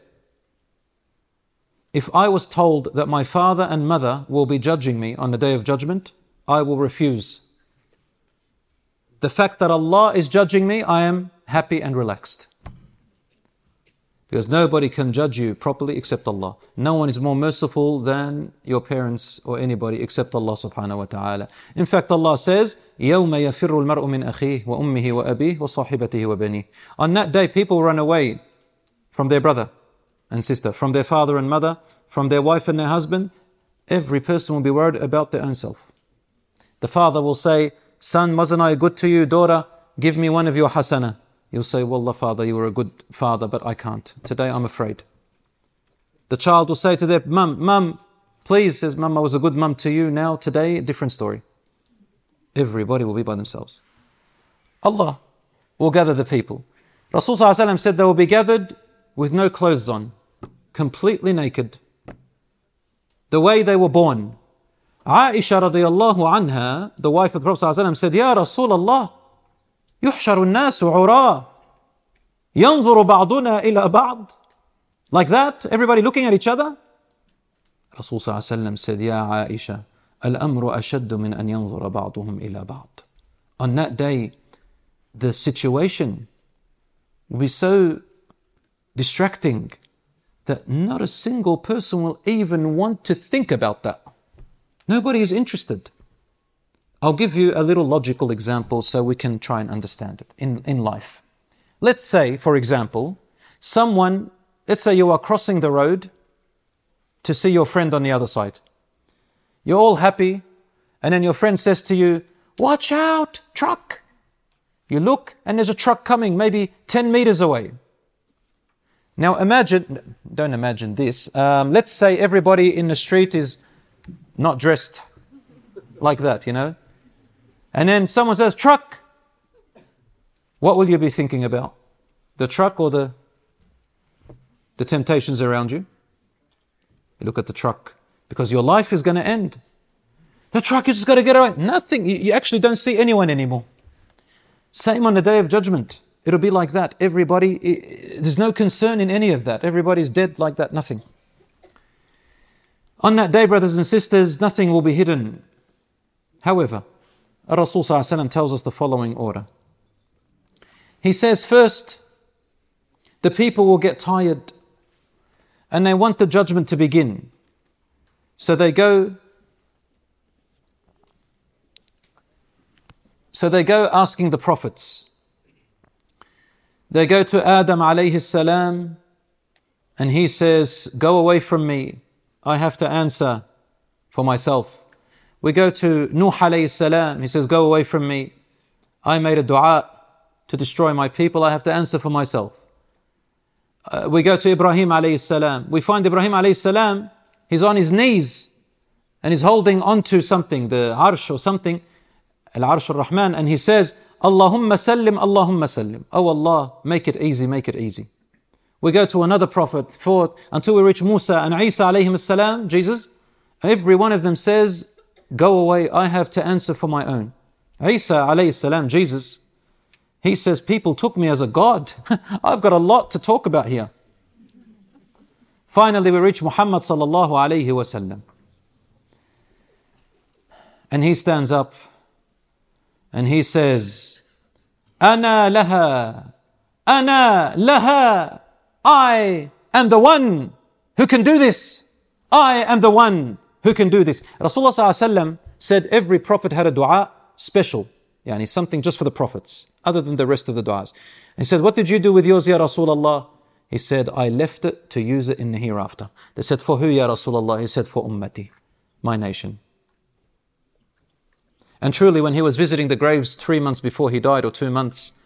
if I was told that my father and mother will be judging me on the Day of Judgment, I will refuse. The fact that Allah is judging me, I am happy and relaxed. Because nobody can judge you properly except Allah. No one is more merciful than your parents or anybody except Allah subhanahu wa ta'ala. In fact, Allah says, يَوْمَ يَفِرُّ الْمَرْءُ مِنْ أَخِيهِ وَأُمِّهِ وَأَبِيهِ وَصَاحِبَتِهِ وَبَنِيهِ. On that day, people run away from their brother and sister, from their father and mother, from their wife and their husband. Every person will be worried about their own self. The father will say, son, wasn't I good to you? Daughter, give me one of your hasana. You'll say, Wallah, father, you were a good father, but I can't. Today I'm afraid. The child will say to their mum, please, says mum, I was a good mum to you. Now, today, a different story. Everybody will be by themselves. Allah will gather the people. Rasul ﷺ said they will be gathered with no clothes on, completely naked. The way they were born. Aisha radiyallahu anha, the wife of the Prophet ﷺ, said, Ya Rasulullah, يحشر الناس عراة ينظر بعضنا إلى بعض. Like that, everybody looking at each other. Rasul ﷺ said, Ya Aisha, الأمر أشد من أن ينظر بعضهم إلى بعض. On that day, the situation will be so distracting that not a single person will even want to think about that. Nobody is interested. I'll give you a little logical example so we can try and understand it in life. Let's say, for example, let's say you are crossing the road to see your friend on the other side. You're all happy, and then your friend says to you, watch out, truck. You look, and there's a truck coming, maybe 10 meters away. Now don't imagine this. Let's say everybody in the street is not dressed like that, And then someone says, truck. What will you be thinking about? The truck or the temptations around you? You look at the truck because your life is going to end. The truck is just got to get away. Nothing. You actually don't see anyone anymore. Same on the Day of Judgment. It'll be like that. Everybody, there's no concern in any of that. Everybody's dead like that. Nothing. On that day, brothers and sisters, nothing will be hidden. However, Rasul ﷺ tells us the following order. He says, first, the people will get tired and they want the judgment to begin. So they go asking the prophets. They go to Adam alayhi salam and he says, go away from me. I have to answer for myself. We go to Nuh alayhi salam. He says, go away from me. I made a dua to destroy my people. I have to answer for myself. We go to Ibrahim alayhi salam. We find Ibrahim alayhi salam. He's on his knees and he's holding onto something, the arsh or something, al-arsh al-Rahman, and he says, Allahumma sallim, Allahumma sallim. Oh Allah, make it easy, make it easy. We go to another prophet, fourth, until we reach Musa and Isa alayhim salam, Jesus. Every one of them says, go away, I have to answer for my own. Isa alayhi salam, Jesus, he says, people took me as a god. I've got a lot to talk about here. Finally, we reach Muhammad sallallahu alayhi wasallam. And he stands up and he says, Ana laha, Ana laha. I am the one who can do this. I am the one who can do this. Rasulullah ﷺ said every prophet had a dua special. Yani something just for the prophets, other than the rest of the du'as. He said, what did you do with yours, Ya Rasulullah? He said, I left it to use it in the hereafter. They said, for who, Ya Rasulullah? He said, for ummati, my nation. And truly, when he was visiting the graves 3 months before he died, or 2 months,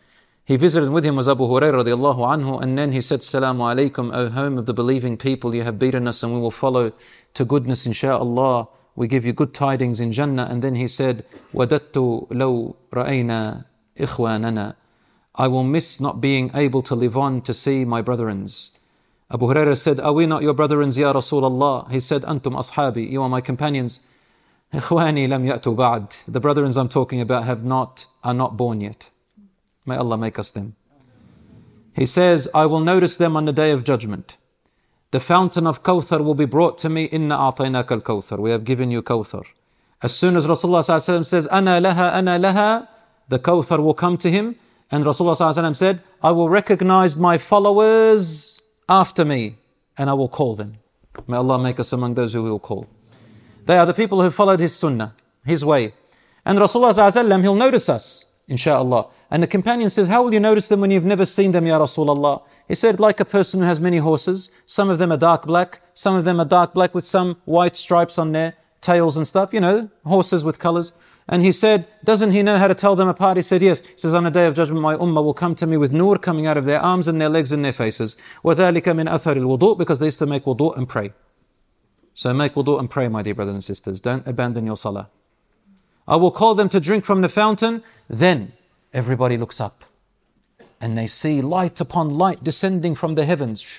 He visited with him was Abu Hurairah radiallahu anhu, and then he said, Salamu alaykum, O home of the believing people, you have beaten us and we will follow to goodness insha'Allah. We give you good tidings in Jannah. And then he said, Wadattu law ra'ayna ikhwanana. I will miss not being able to live on to see my brethrens. Abu Hurairah said, are we not your brethrens, Ya Rasulullah? He said, Antum ashabi, you are my companions. Ikhwani lam ya'tu ba'd. The brethrens I'm talking about are not born yet. May Allah make us them. He says, I will notice them on the day of judgment. The fountain of Kawthar will be brought to me. Inna a'tainaka al-Kawthar. We have given you Kawthar. As soon as Rasulullah says, Ana laha, the Kawthar will come to him. And Rasulullah said, I will recognize my followers after me and I will call them. May Allah make us among those who will call. They are the people who followed his sunnah, his way. And Rasulullah he'll notice us, insha'Allah. And the companion says, how will you notice them when you've never seen them, Ya Rasulullah? He said, like a person who has many horses. Some of them are dark black. Some of them are dark black with some white stripes on their tails and stuff. You know, horses with colors. And he said, doesn't he know how to tell them apart? He said, yes. He says, on the day of judgment, my ummah will come to me with nur coming out of their arms and their legs and their faces. وَذَلِكَ مِنْ أَثَرِ الْوُضُوء, because they used to make wudu and pray. So make wudu and pray, my dear brothers and sisters. Don't abandon your salah. I will call them to drink from the fountain. Then everybody looks up and they see light upon light descending from the heavens.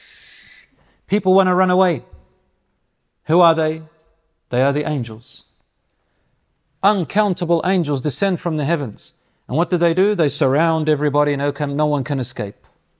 People want to run away. Who are they? They are the angels. Uncountable angels descend from the heavens. And what do? They surround everybody, no one can escape.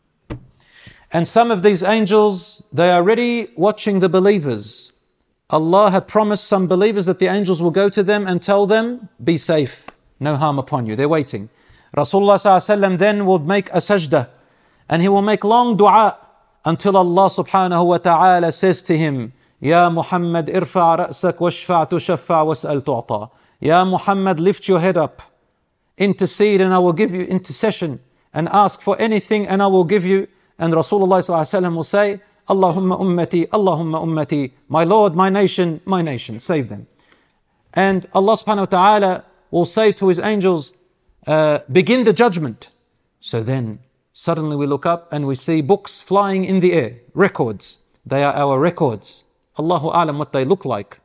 And some of these angels, they are already watching the believers. Allah had promised some believers that the angels will go to them and tell them, be safe, no harm upon you. They're waiting. Rasulullah ﷺ then will make a sajda and he will make long dua until Allah subhanahu wa ta'ala says to him, Ya Muhammad, irfa' ra'sak washfa' tushaffa' was'al tu'ta. Ya Muhammad, lift your head up, intercede and I will give you intercession, and ask for anything and I will give you. And Rasulullah ﷺ will say, Allahumma ummati, my Lord, my nation, save them. And Allah subhanahu wa ta'ala will say to his angels, begin the judgment. So then suddenly we look up and we see books flying in the air, records. They are our records. Allahu alam what they look like.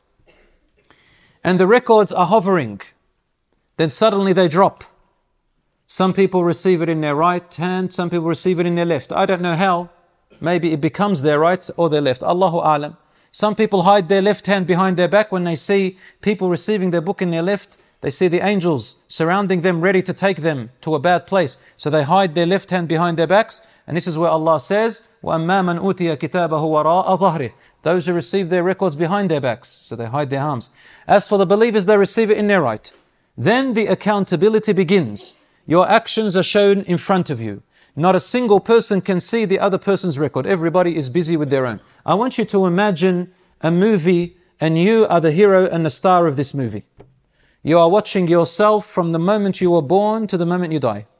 And the records are hovering. Then suddenly they drop. Some people receive it in their right hand, some people receive it in their left. I don't know how. Maybe it becomes their right or their left. Allahu alam. Some people hide their left hand behind their back when they see people receiving their book in their left. They see the angels surrounding them, ready to take them to a bad place. So they hide their left hand behind their backs. And this is where Allah says, وَأَمَّا مَنْ أُوتِيَ كِتَابَهُ وَرَاءَ ظَهْرِهِ. Those who receive their records behind their backs. So they hide their arms. As for the believers, they receive it in their right. Then the accountability begins. Your actions are shown in front of you. Not a single person can see the other person's record. Everybody is busy with their own. I want you to imagine a movie and you are the hero and the star of this movie. You are watching yourself from the moment you were born to the moment you die.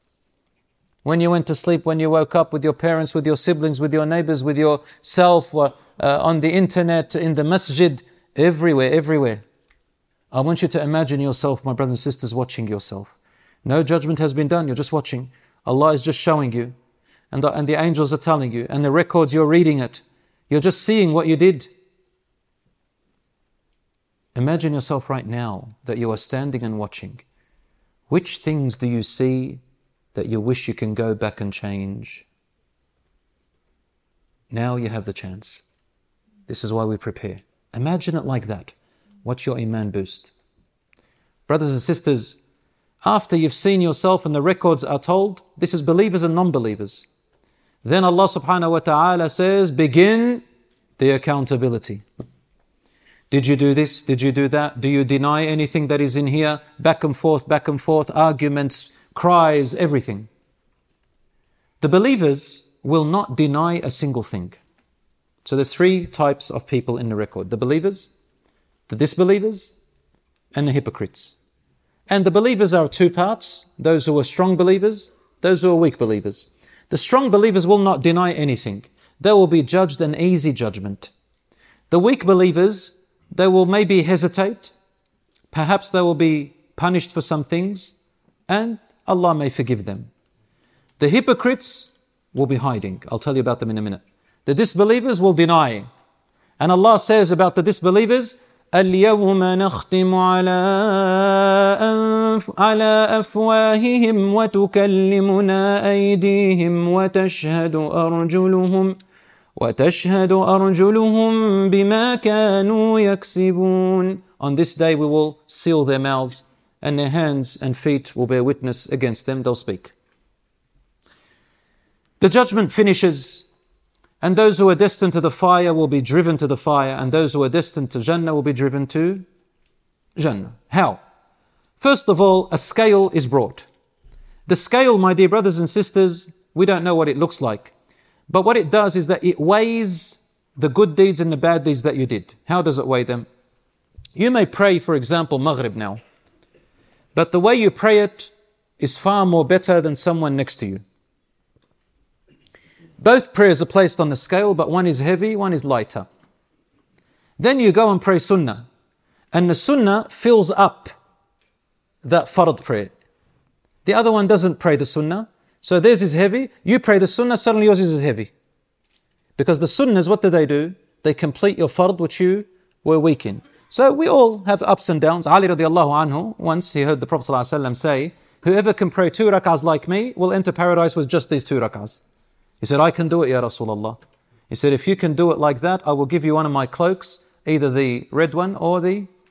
When you went to sleep, when you woke up, with your parents, with your siblings, with your neighbors, with yourself, on the internet, in the masjid, everywhere. I want you to imagine yourself, my brothers and sisters, watching yourself. No judgment has been done, you're just watching. Allah is just showing you. And the angels are telling you. And the records, you're reading it. You're just seeing what you did. Imagine yourself right now that you are standing and watching. Which things do you see that you wish you can go back and change? Now you have the chance. This is why we prepare. Imagine it like that. Watch your iman boost. Brothers and sisters, after you've seen yourself and the records are told, this is believers and non-believers. Then Allah subhanahu wa ta'ala says, begin the accountability. Did you do this? Did you do that? Do you deny anything that is in here? Back and forth, arguments, cries, everything. The believers will not deny a single thing. So there's three types of people in the record. The believers, the disbelievers, and the hypocrites. And the believers are two parts. Those who are strong believers, those who are weak believers. The strong believers will not deny anything. They will be judged an easy judgment. The weak believers, they will maybe hesitate. Perhaps they will be punished for some things, and Allah may forgive them. The hypocrites will be hiding. I'll tell you about them in a minute. The disbelievers will deny. And Allah says about the disbelievers, اليوم نختم على أفواههم وتكلمنا أيديهم وتشهد أرجلهم بما كانوا يكسبون. On this day we will seal their mouths and their hands and feet will bear witness against them. They'll speak. The judgment finishes, and those who are destined to the fire will be driven to the fire, and those who are destined to Jannah will be driven to Jannah. How? First of all, a scale is brought. The scale, my dear brothers and sisters, we don't know what it looks like. But what it does is that it weighs the good deeds and the bad deeds that you did. How does it weigh them? You may pray, for example, Maghrib now. But the way you pray it is far more better than someone next to you. Both prayers are placed on the scale, but one is heavy, one is lighter. Then you go and pray sunnah. And the sunnah fills up that fard prayer. The other one doesn't pray the sunnah. So theirs is heavy. You pray the sunnah, suddenly yours is heavy. Because the sunnahs, what do? They complete your fard which you were weak in. So we all have ups and downs. Ali radiallahu anhu, once he heard the Prophet ﷺ say, whoever can pray 2 rak'ahs like me will enter paradise with just these 2 rak'ahs. He said, I can do it, Ya Rasulullah. He said, if you can do it like that, I will give you one of my cloaks, either the red one or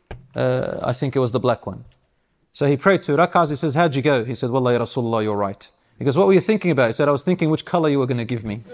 I think it was the black one. So he prayed 2 rak'ahs. He says, how'd you go? He said, Wallah, Ya Rasulullah, you're right. He goes, what were you thinking about? He said, I was thinking which color you were going to give me.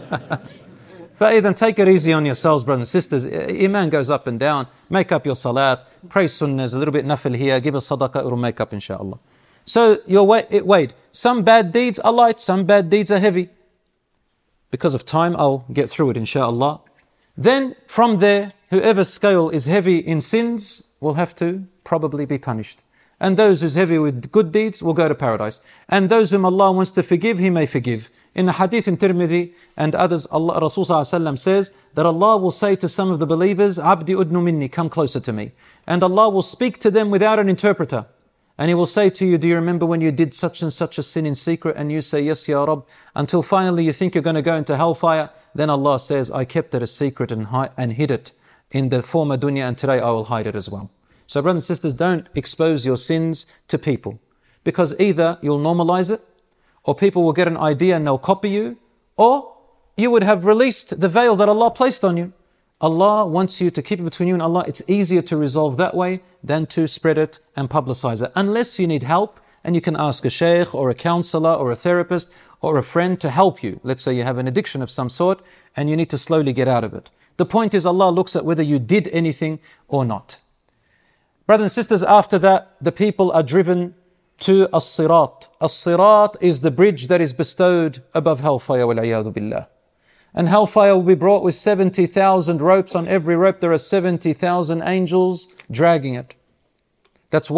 Then take it easy on yourselves, brothers and sisters. Iman goes up and down. Make up your salat. Pray sunnahs, a little bit nafil here. Give a sadaqah, it'll make up inshallah. So it weighed. Some bad deeds are light, some bad deeds are heavy. Because of time, I'll get through it inshallah. Then from there, whoever's scale is heavy in sins will have to probably be punished. And those who's heavy with good deeds will go to paradise. And those whom Allah wants to forgive, He may forgive. In the hadith in Tirmidhi and others, Rasul says that Allah will say to some of the believers, Abdi udnu minni, come closer to me. And Allah will speak to them without an interpreter. And He will say to you, do you remember when you did such and such a sin in secret? And you say, yes, Ya Rabb. Until finally you think you're going to go into hellfire. Then Allah says, I kept it a secret and hid it in the former dunya, and today I will hide it as well. So brothers and sisters, don't expose your sins to people. Because either you'll normalize it, or people will get an idea and they'll copy you, or you would have released the veil that Allah placed on you. Allah wants you to keep it between you and Allah. It's easier to resolve that way than to spread it and publicize it. Unless you need help and you can ask a shaykh or a counselor or a therapist or a friend to help you. Let's say you have an addiction of some sort and you need to slowly get out of it. The point is Allah looks at whether you did anything or not. Brothers and sisters, after that, the people are driven to as-sirat. As-sirat is the bridge that is bestowed above hellfire, wal-'iyadhu billah. And hellfire will be brought with 70,000 ropes. On every rope there are 70,000 angels dragging it. That's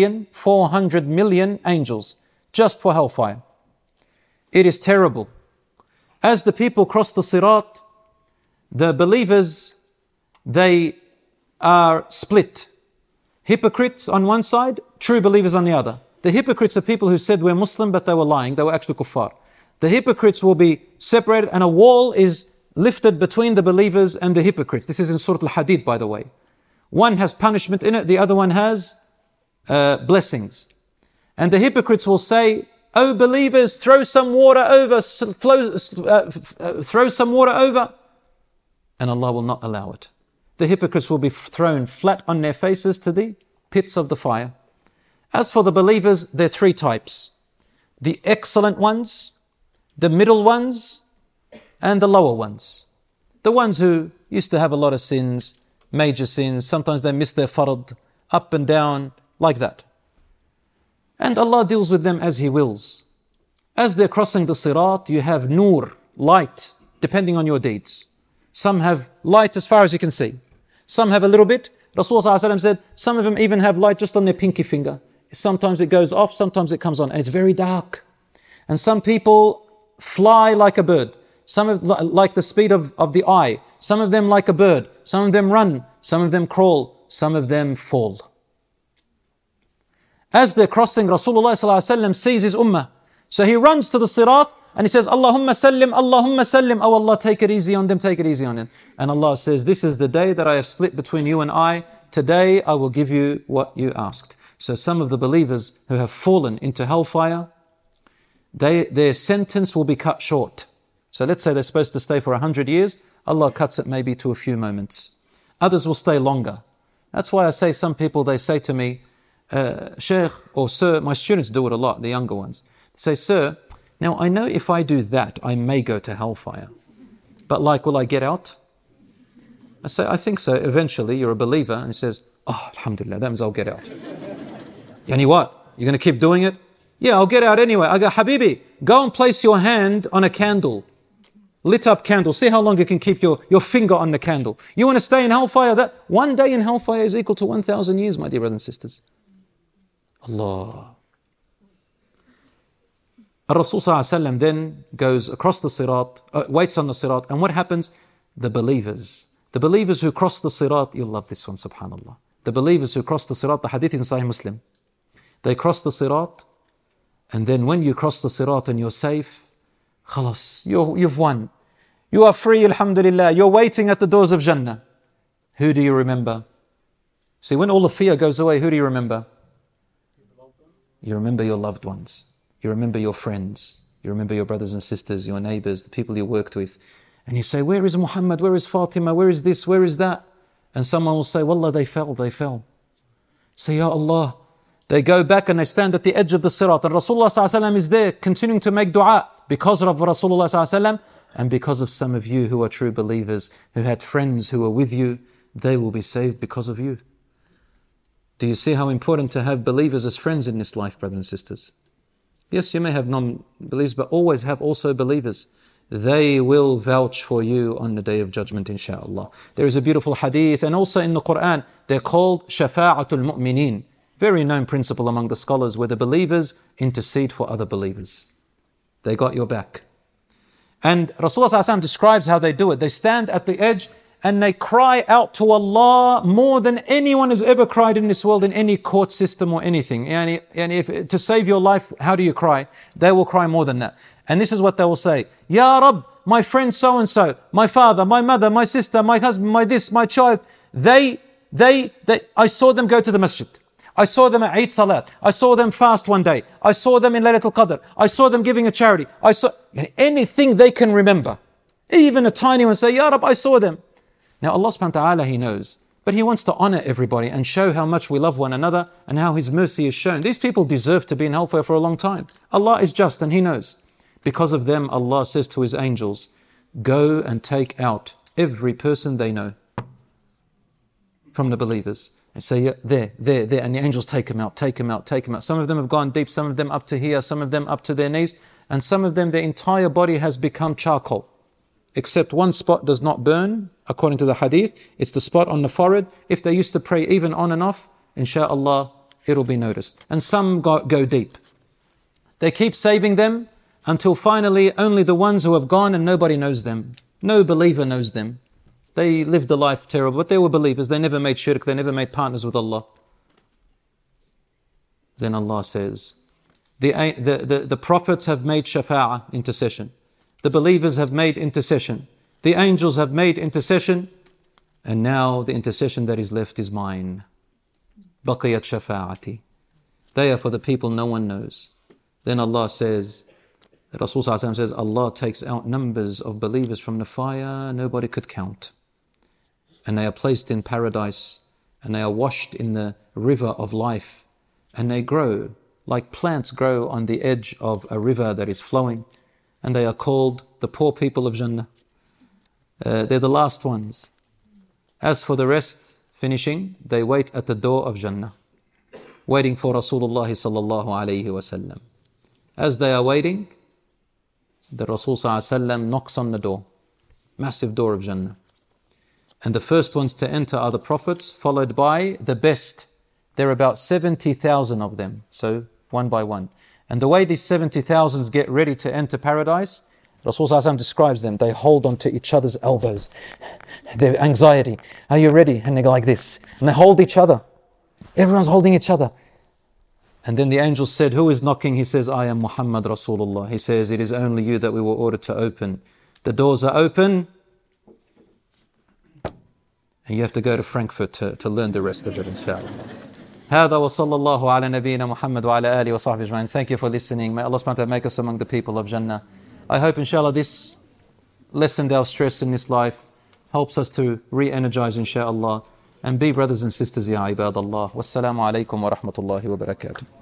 1,400,000,000 angels just for hellfire. It is terrible. As the people cross the sirat, the believers, they are split. Hypocrites on one side, true believers on the other. The hypocrites are people who said we're Muslim, but they were lying. They were actually kuffar. The hypocrites will be separated and a wall is lifted between the believers and the hypocrites. This is in Surah Al-Hadid, by the way. One has punishment in it, the other one has blessings. And the hypocrites will say, "O believers, throw some water over, throw some water over." And Allah will not allow it. The hypocrites will be thrown flat on their faces to the pits of the fire. As for the believers, there are 3 types. The excellent ones, the middle ones, and the lower ones. The ones who used to have a lot of sins, major sins, sometimes they miss their fard, up and down, like that. And Allah deals with them as He wills. As they're crossing the sirat, you have nur, light, depending on your deeds. Some have light as far as you can see. Some have a little bit. Rasulullah ﷺ said, some of them even have light just on their pinky finger. Sometimes it goes off, sometimes it comes on, and it's very dark. And some people fly like a bird. Some of like the speed of the eye. Some of them like a bird. Some of them run. Some of them crawl. Some of them fall. As they're crossing, Rasulullah ﷺ sees his ummah. So he runs to the sirat and he says, Allahumma sallim, oh Allah, take it easy on them, take it easy on them. And Allah says, this is the day that I have split between you and I. Today I will give you what you asked. So some of the believers who have fallen into hellfire, their sentence will be cut short. So let's say they're supposed to stay for 100 years, Allah cuts it maybe to a few moments. Others will stay longer. That's why I say some people, they say to me, Sheikh or Sir, my students do it a lot, the younger ones. They say, Sir, now I know if I do that, I may go to hellfire. But like, will I get out? I say, I think so. Eventually, you're a believer. And he says, oh, alhamdulillah, that means I'll get out. Yani what? You're going to keep doing it? Yeah, I'll get out anyway. I go, Habibi, go and place your hand on a candle. Lit up candle. See how long you can keep your finger on the candle. You want to stay in hellfire? That one day in hellfire is equal to 1,000 years, my dear brothers and sisters. Allah. Rasul ﷺ then goes across the sirat, waits on the sirat, and what happens? The believers who cross the sirat, you'll love this one, subhanAllah. The believers who cross the sirat, the hadith in Sahih Muslim, they cross the sirat, and then when you cross the sirat and you're safe, khalas, you've won. You are free, alhamdulillah. You're waiting at the doors of Jannah. Who do you remember? See, when all the fear goes away, who do you remember? You remember your loved ones. You remember your friends. You remember your brothers and sisters, your neighbors, the people you worked with. And you say, where is Muhammad? Where is Fatima? Where is this? Where is that? And someone will say, Wallah, they fell. Say, Ya Allah. They go back and they stand at the edge of the sirat. And Rasulullah ﷺ is there continuing to make dua because of Rasulullah ﷺ and because of some of you who are true believers, who had friends who were with you. They will be saved because of you. Do you see how important to have believers as friends in this life, brothers and sisters? Yes, you may have non-believers, but always have also believers. They will vouch for you on the day of judgment, inshaAllah. There is a beautiful hadith, and also in the Quran, they're called Shafa'atul Mu'mineen. Very known principle among the scholars, where the believers intercede for other believers. They got your back. And Rasulullah ﷺ describes how they do it. They stand at the edge and they cry out to Allah more than anyone has ever cried in this world, in any court system or anything. And if to save your life, how do you cry? They will cry more than that. And this is what they will say. Ya Rabb, my friend so-and-so, my father, my mother, my sister, my husband, my this, my child. I saw them go to the masjid. I saw them at Eid Salat. I saw them fast one day. I saw them in Laylatul Qadr. I saw them giving a charity. I saw anything they can remember. Even a tiny one say, Ya Rabb, I saw them. Now Allah subhanahu wa ta'ala, He knows. But He wants to honor everybody and show how much we love one another and how His mercy is shown. These people deserve to be in hellfire for a long time. Allah is just and He knows. Because of them, Allah says to His angels, go and take out every person they know from the believers. And say, yeah, there. And the angels take them out. Some of them have gone deep, some of them up to here, some of them up to their knees. And some of them, their entire body has become charcoal. Except one spot does not burn, according to the hadith. It's the spot on the forehead. If they used to pray even on and off, inshaAllah, it'll be noticed. And some go deep. They keep saving them until finally only the ones who have gone and nobody knows them. No believer knows them. They lived a life terrible, but they were believers. They never made shirk. They never made partners with Allah. Then Allah says, the prophets have made shafa'ah, intercession. The believers have made intercession. The angels have made intercession. And now the intercession that is left is mine. Baqiyat shafa'ati. They are for the people no one knows. Then Allah says, Rasul ﷺ says, Allah takes out numbers of believers from the fire nobody could count. And they are placed in paradise, and they are washed in the river of life, and they grow like plants grow on the edge of a river that is flowing, and they are called the poor people of Jannah. They're the last ones. As for the rest, finishing, they wait at the door of Jannah, waiting for Rasulullah sallallahu alayhi wasallam. As they are waiting, the Rasul sallallahu alayhi wasallam knocks on the door, massive door of Jannah. And the first ones to enter are the prophets, followed by the best. There are about 70,000 of them, so one by one. And the way these 70,000 get ready to enter paradise, Rasulullah describes them. They hold onto each other's elbows. Their anxiety. Are you ready? And they go like this. And they hold each other. Everyone's holding each other. And then the angel said, who is knocking? He says, I am Muhammad Rasulullah. He says, it is only you that we were ordered to open. The doors are open. And you have to go to Frankfurt to learn the rest of it, inshallah. هذا وصلى الله على نبينا محمد وعلى آله وصحبه أجمعين. Thank you for listening. May Allah subhanahu wa ta'ala make us among the people of Jannah. I hope, inshallah, this lessened our stress in this life, helps us to re-energize, inshallah, and be brothers and sisters, ya ibadallah. Wassalamu alaikum wa rahmatullahi wa barakatuh.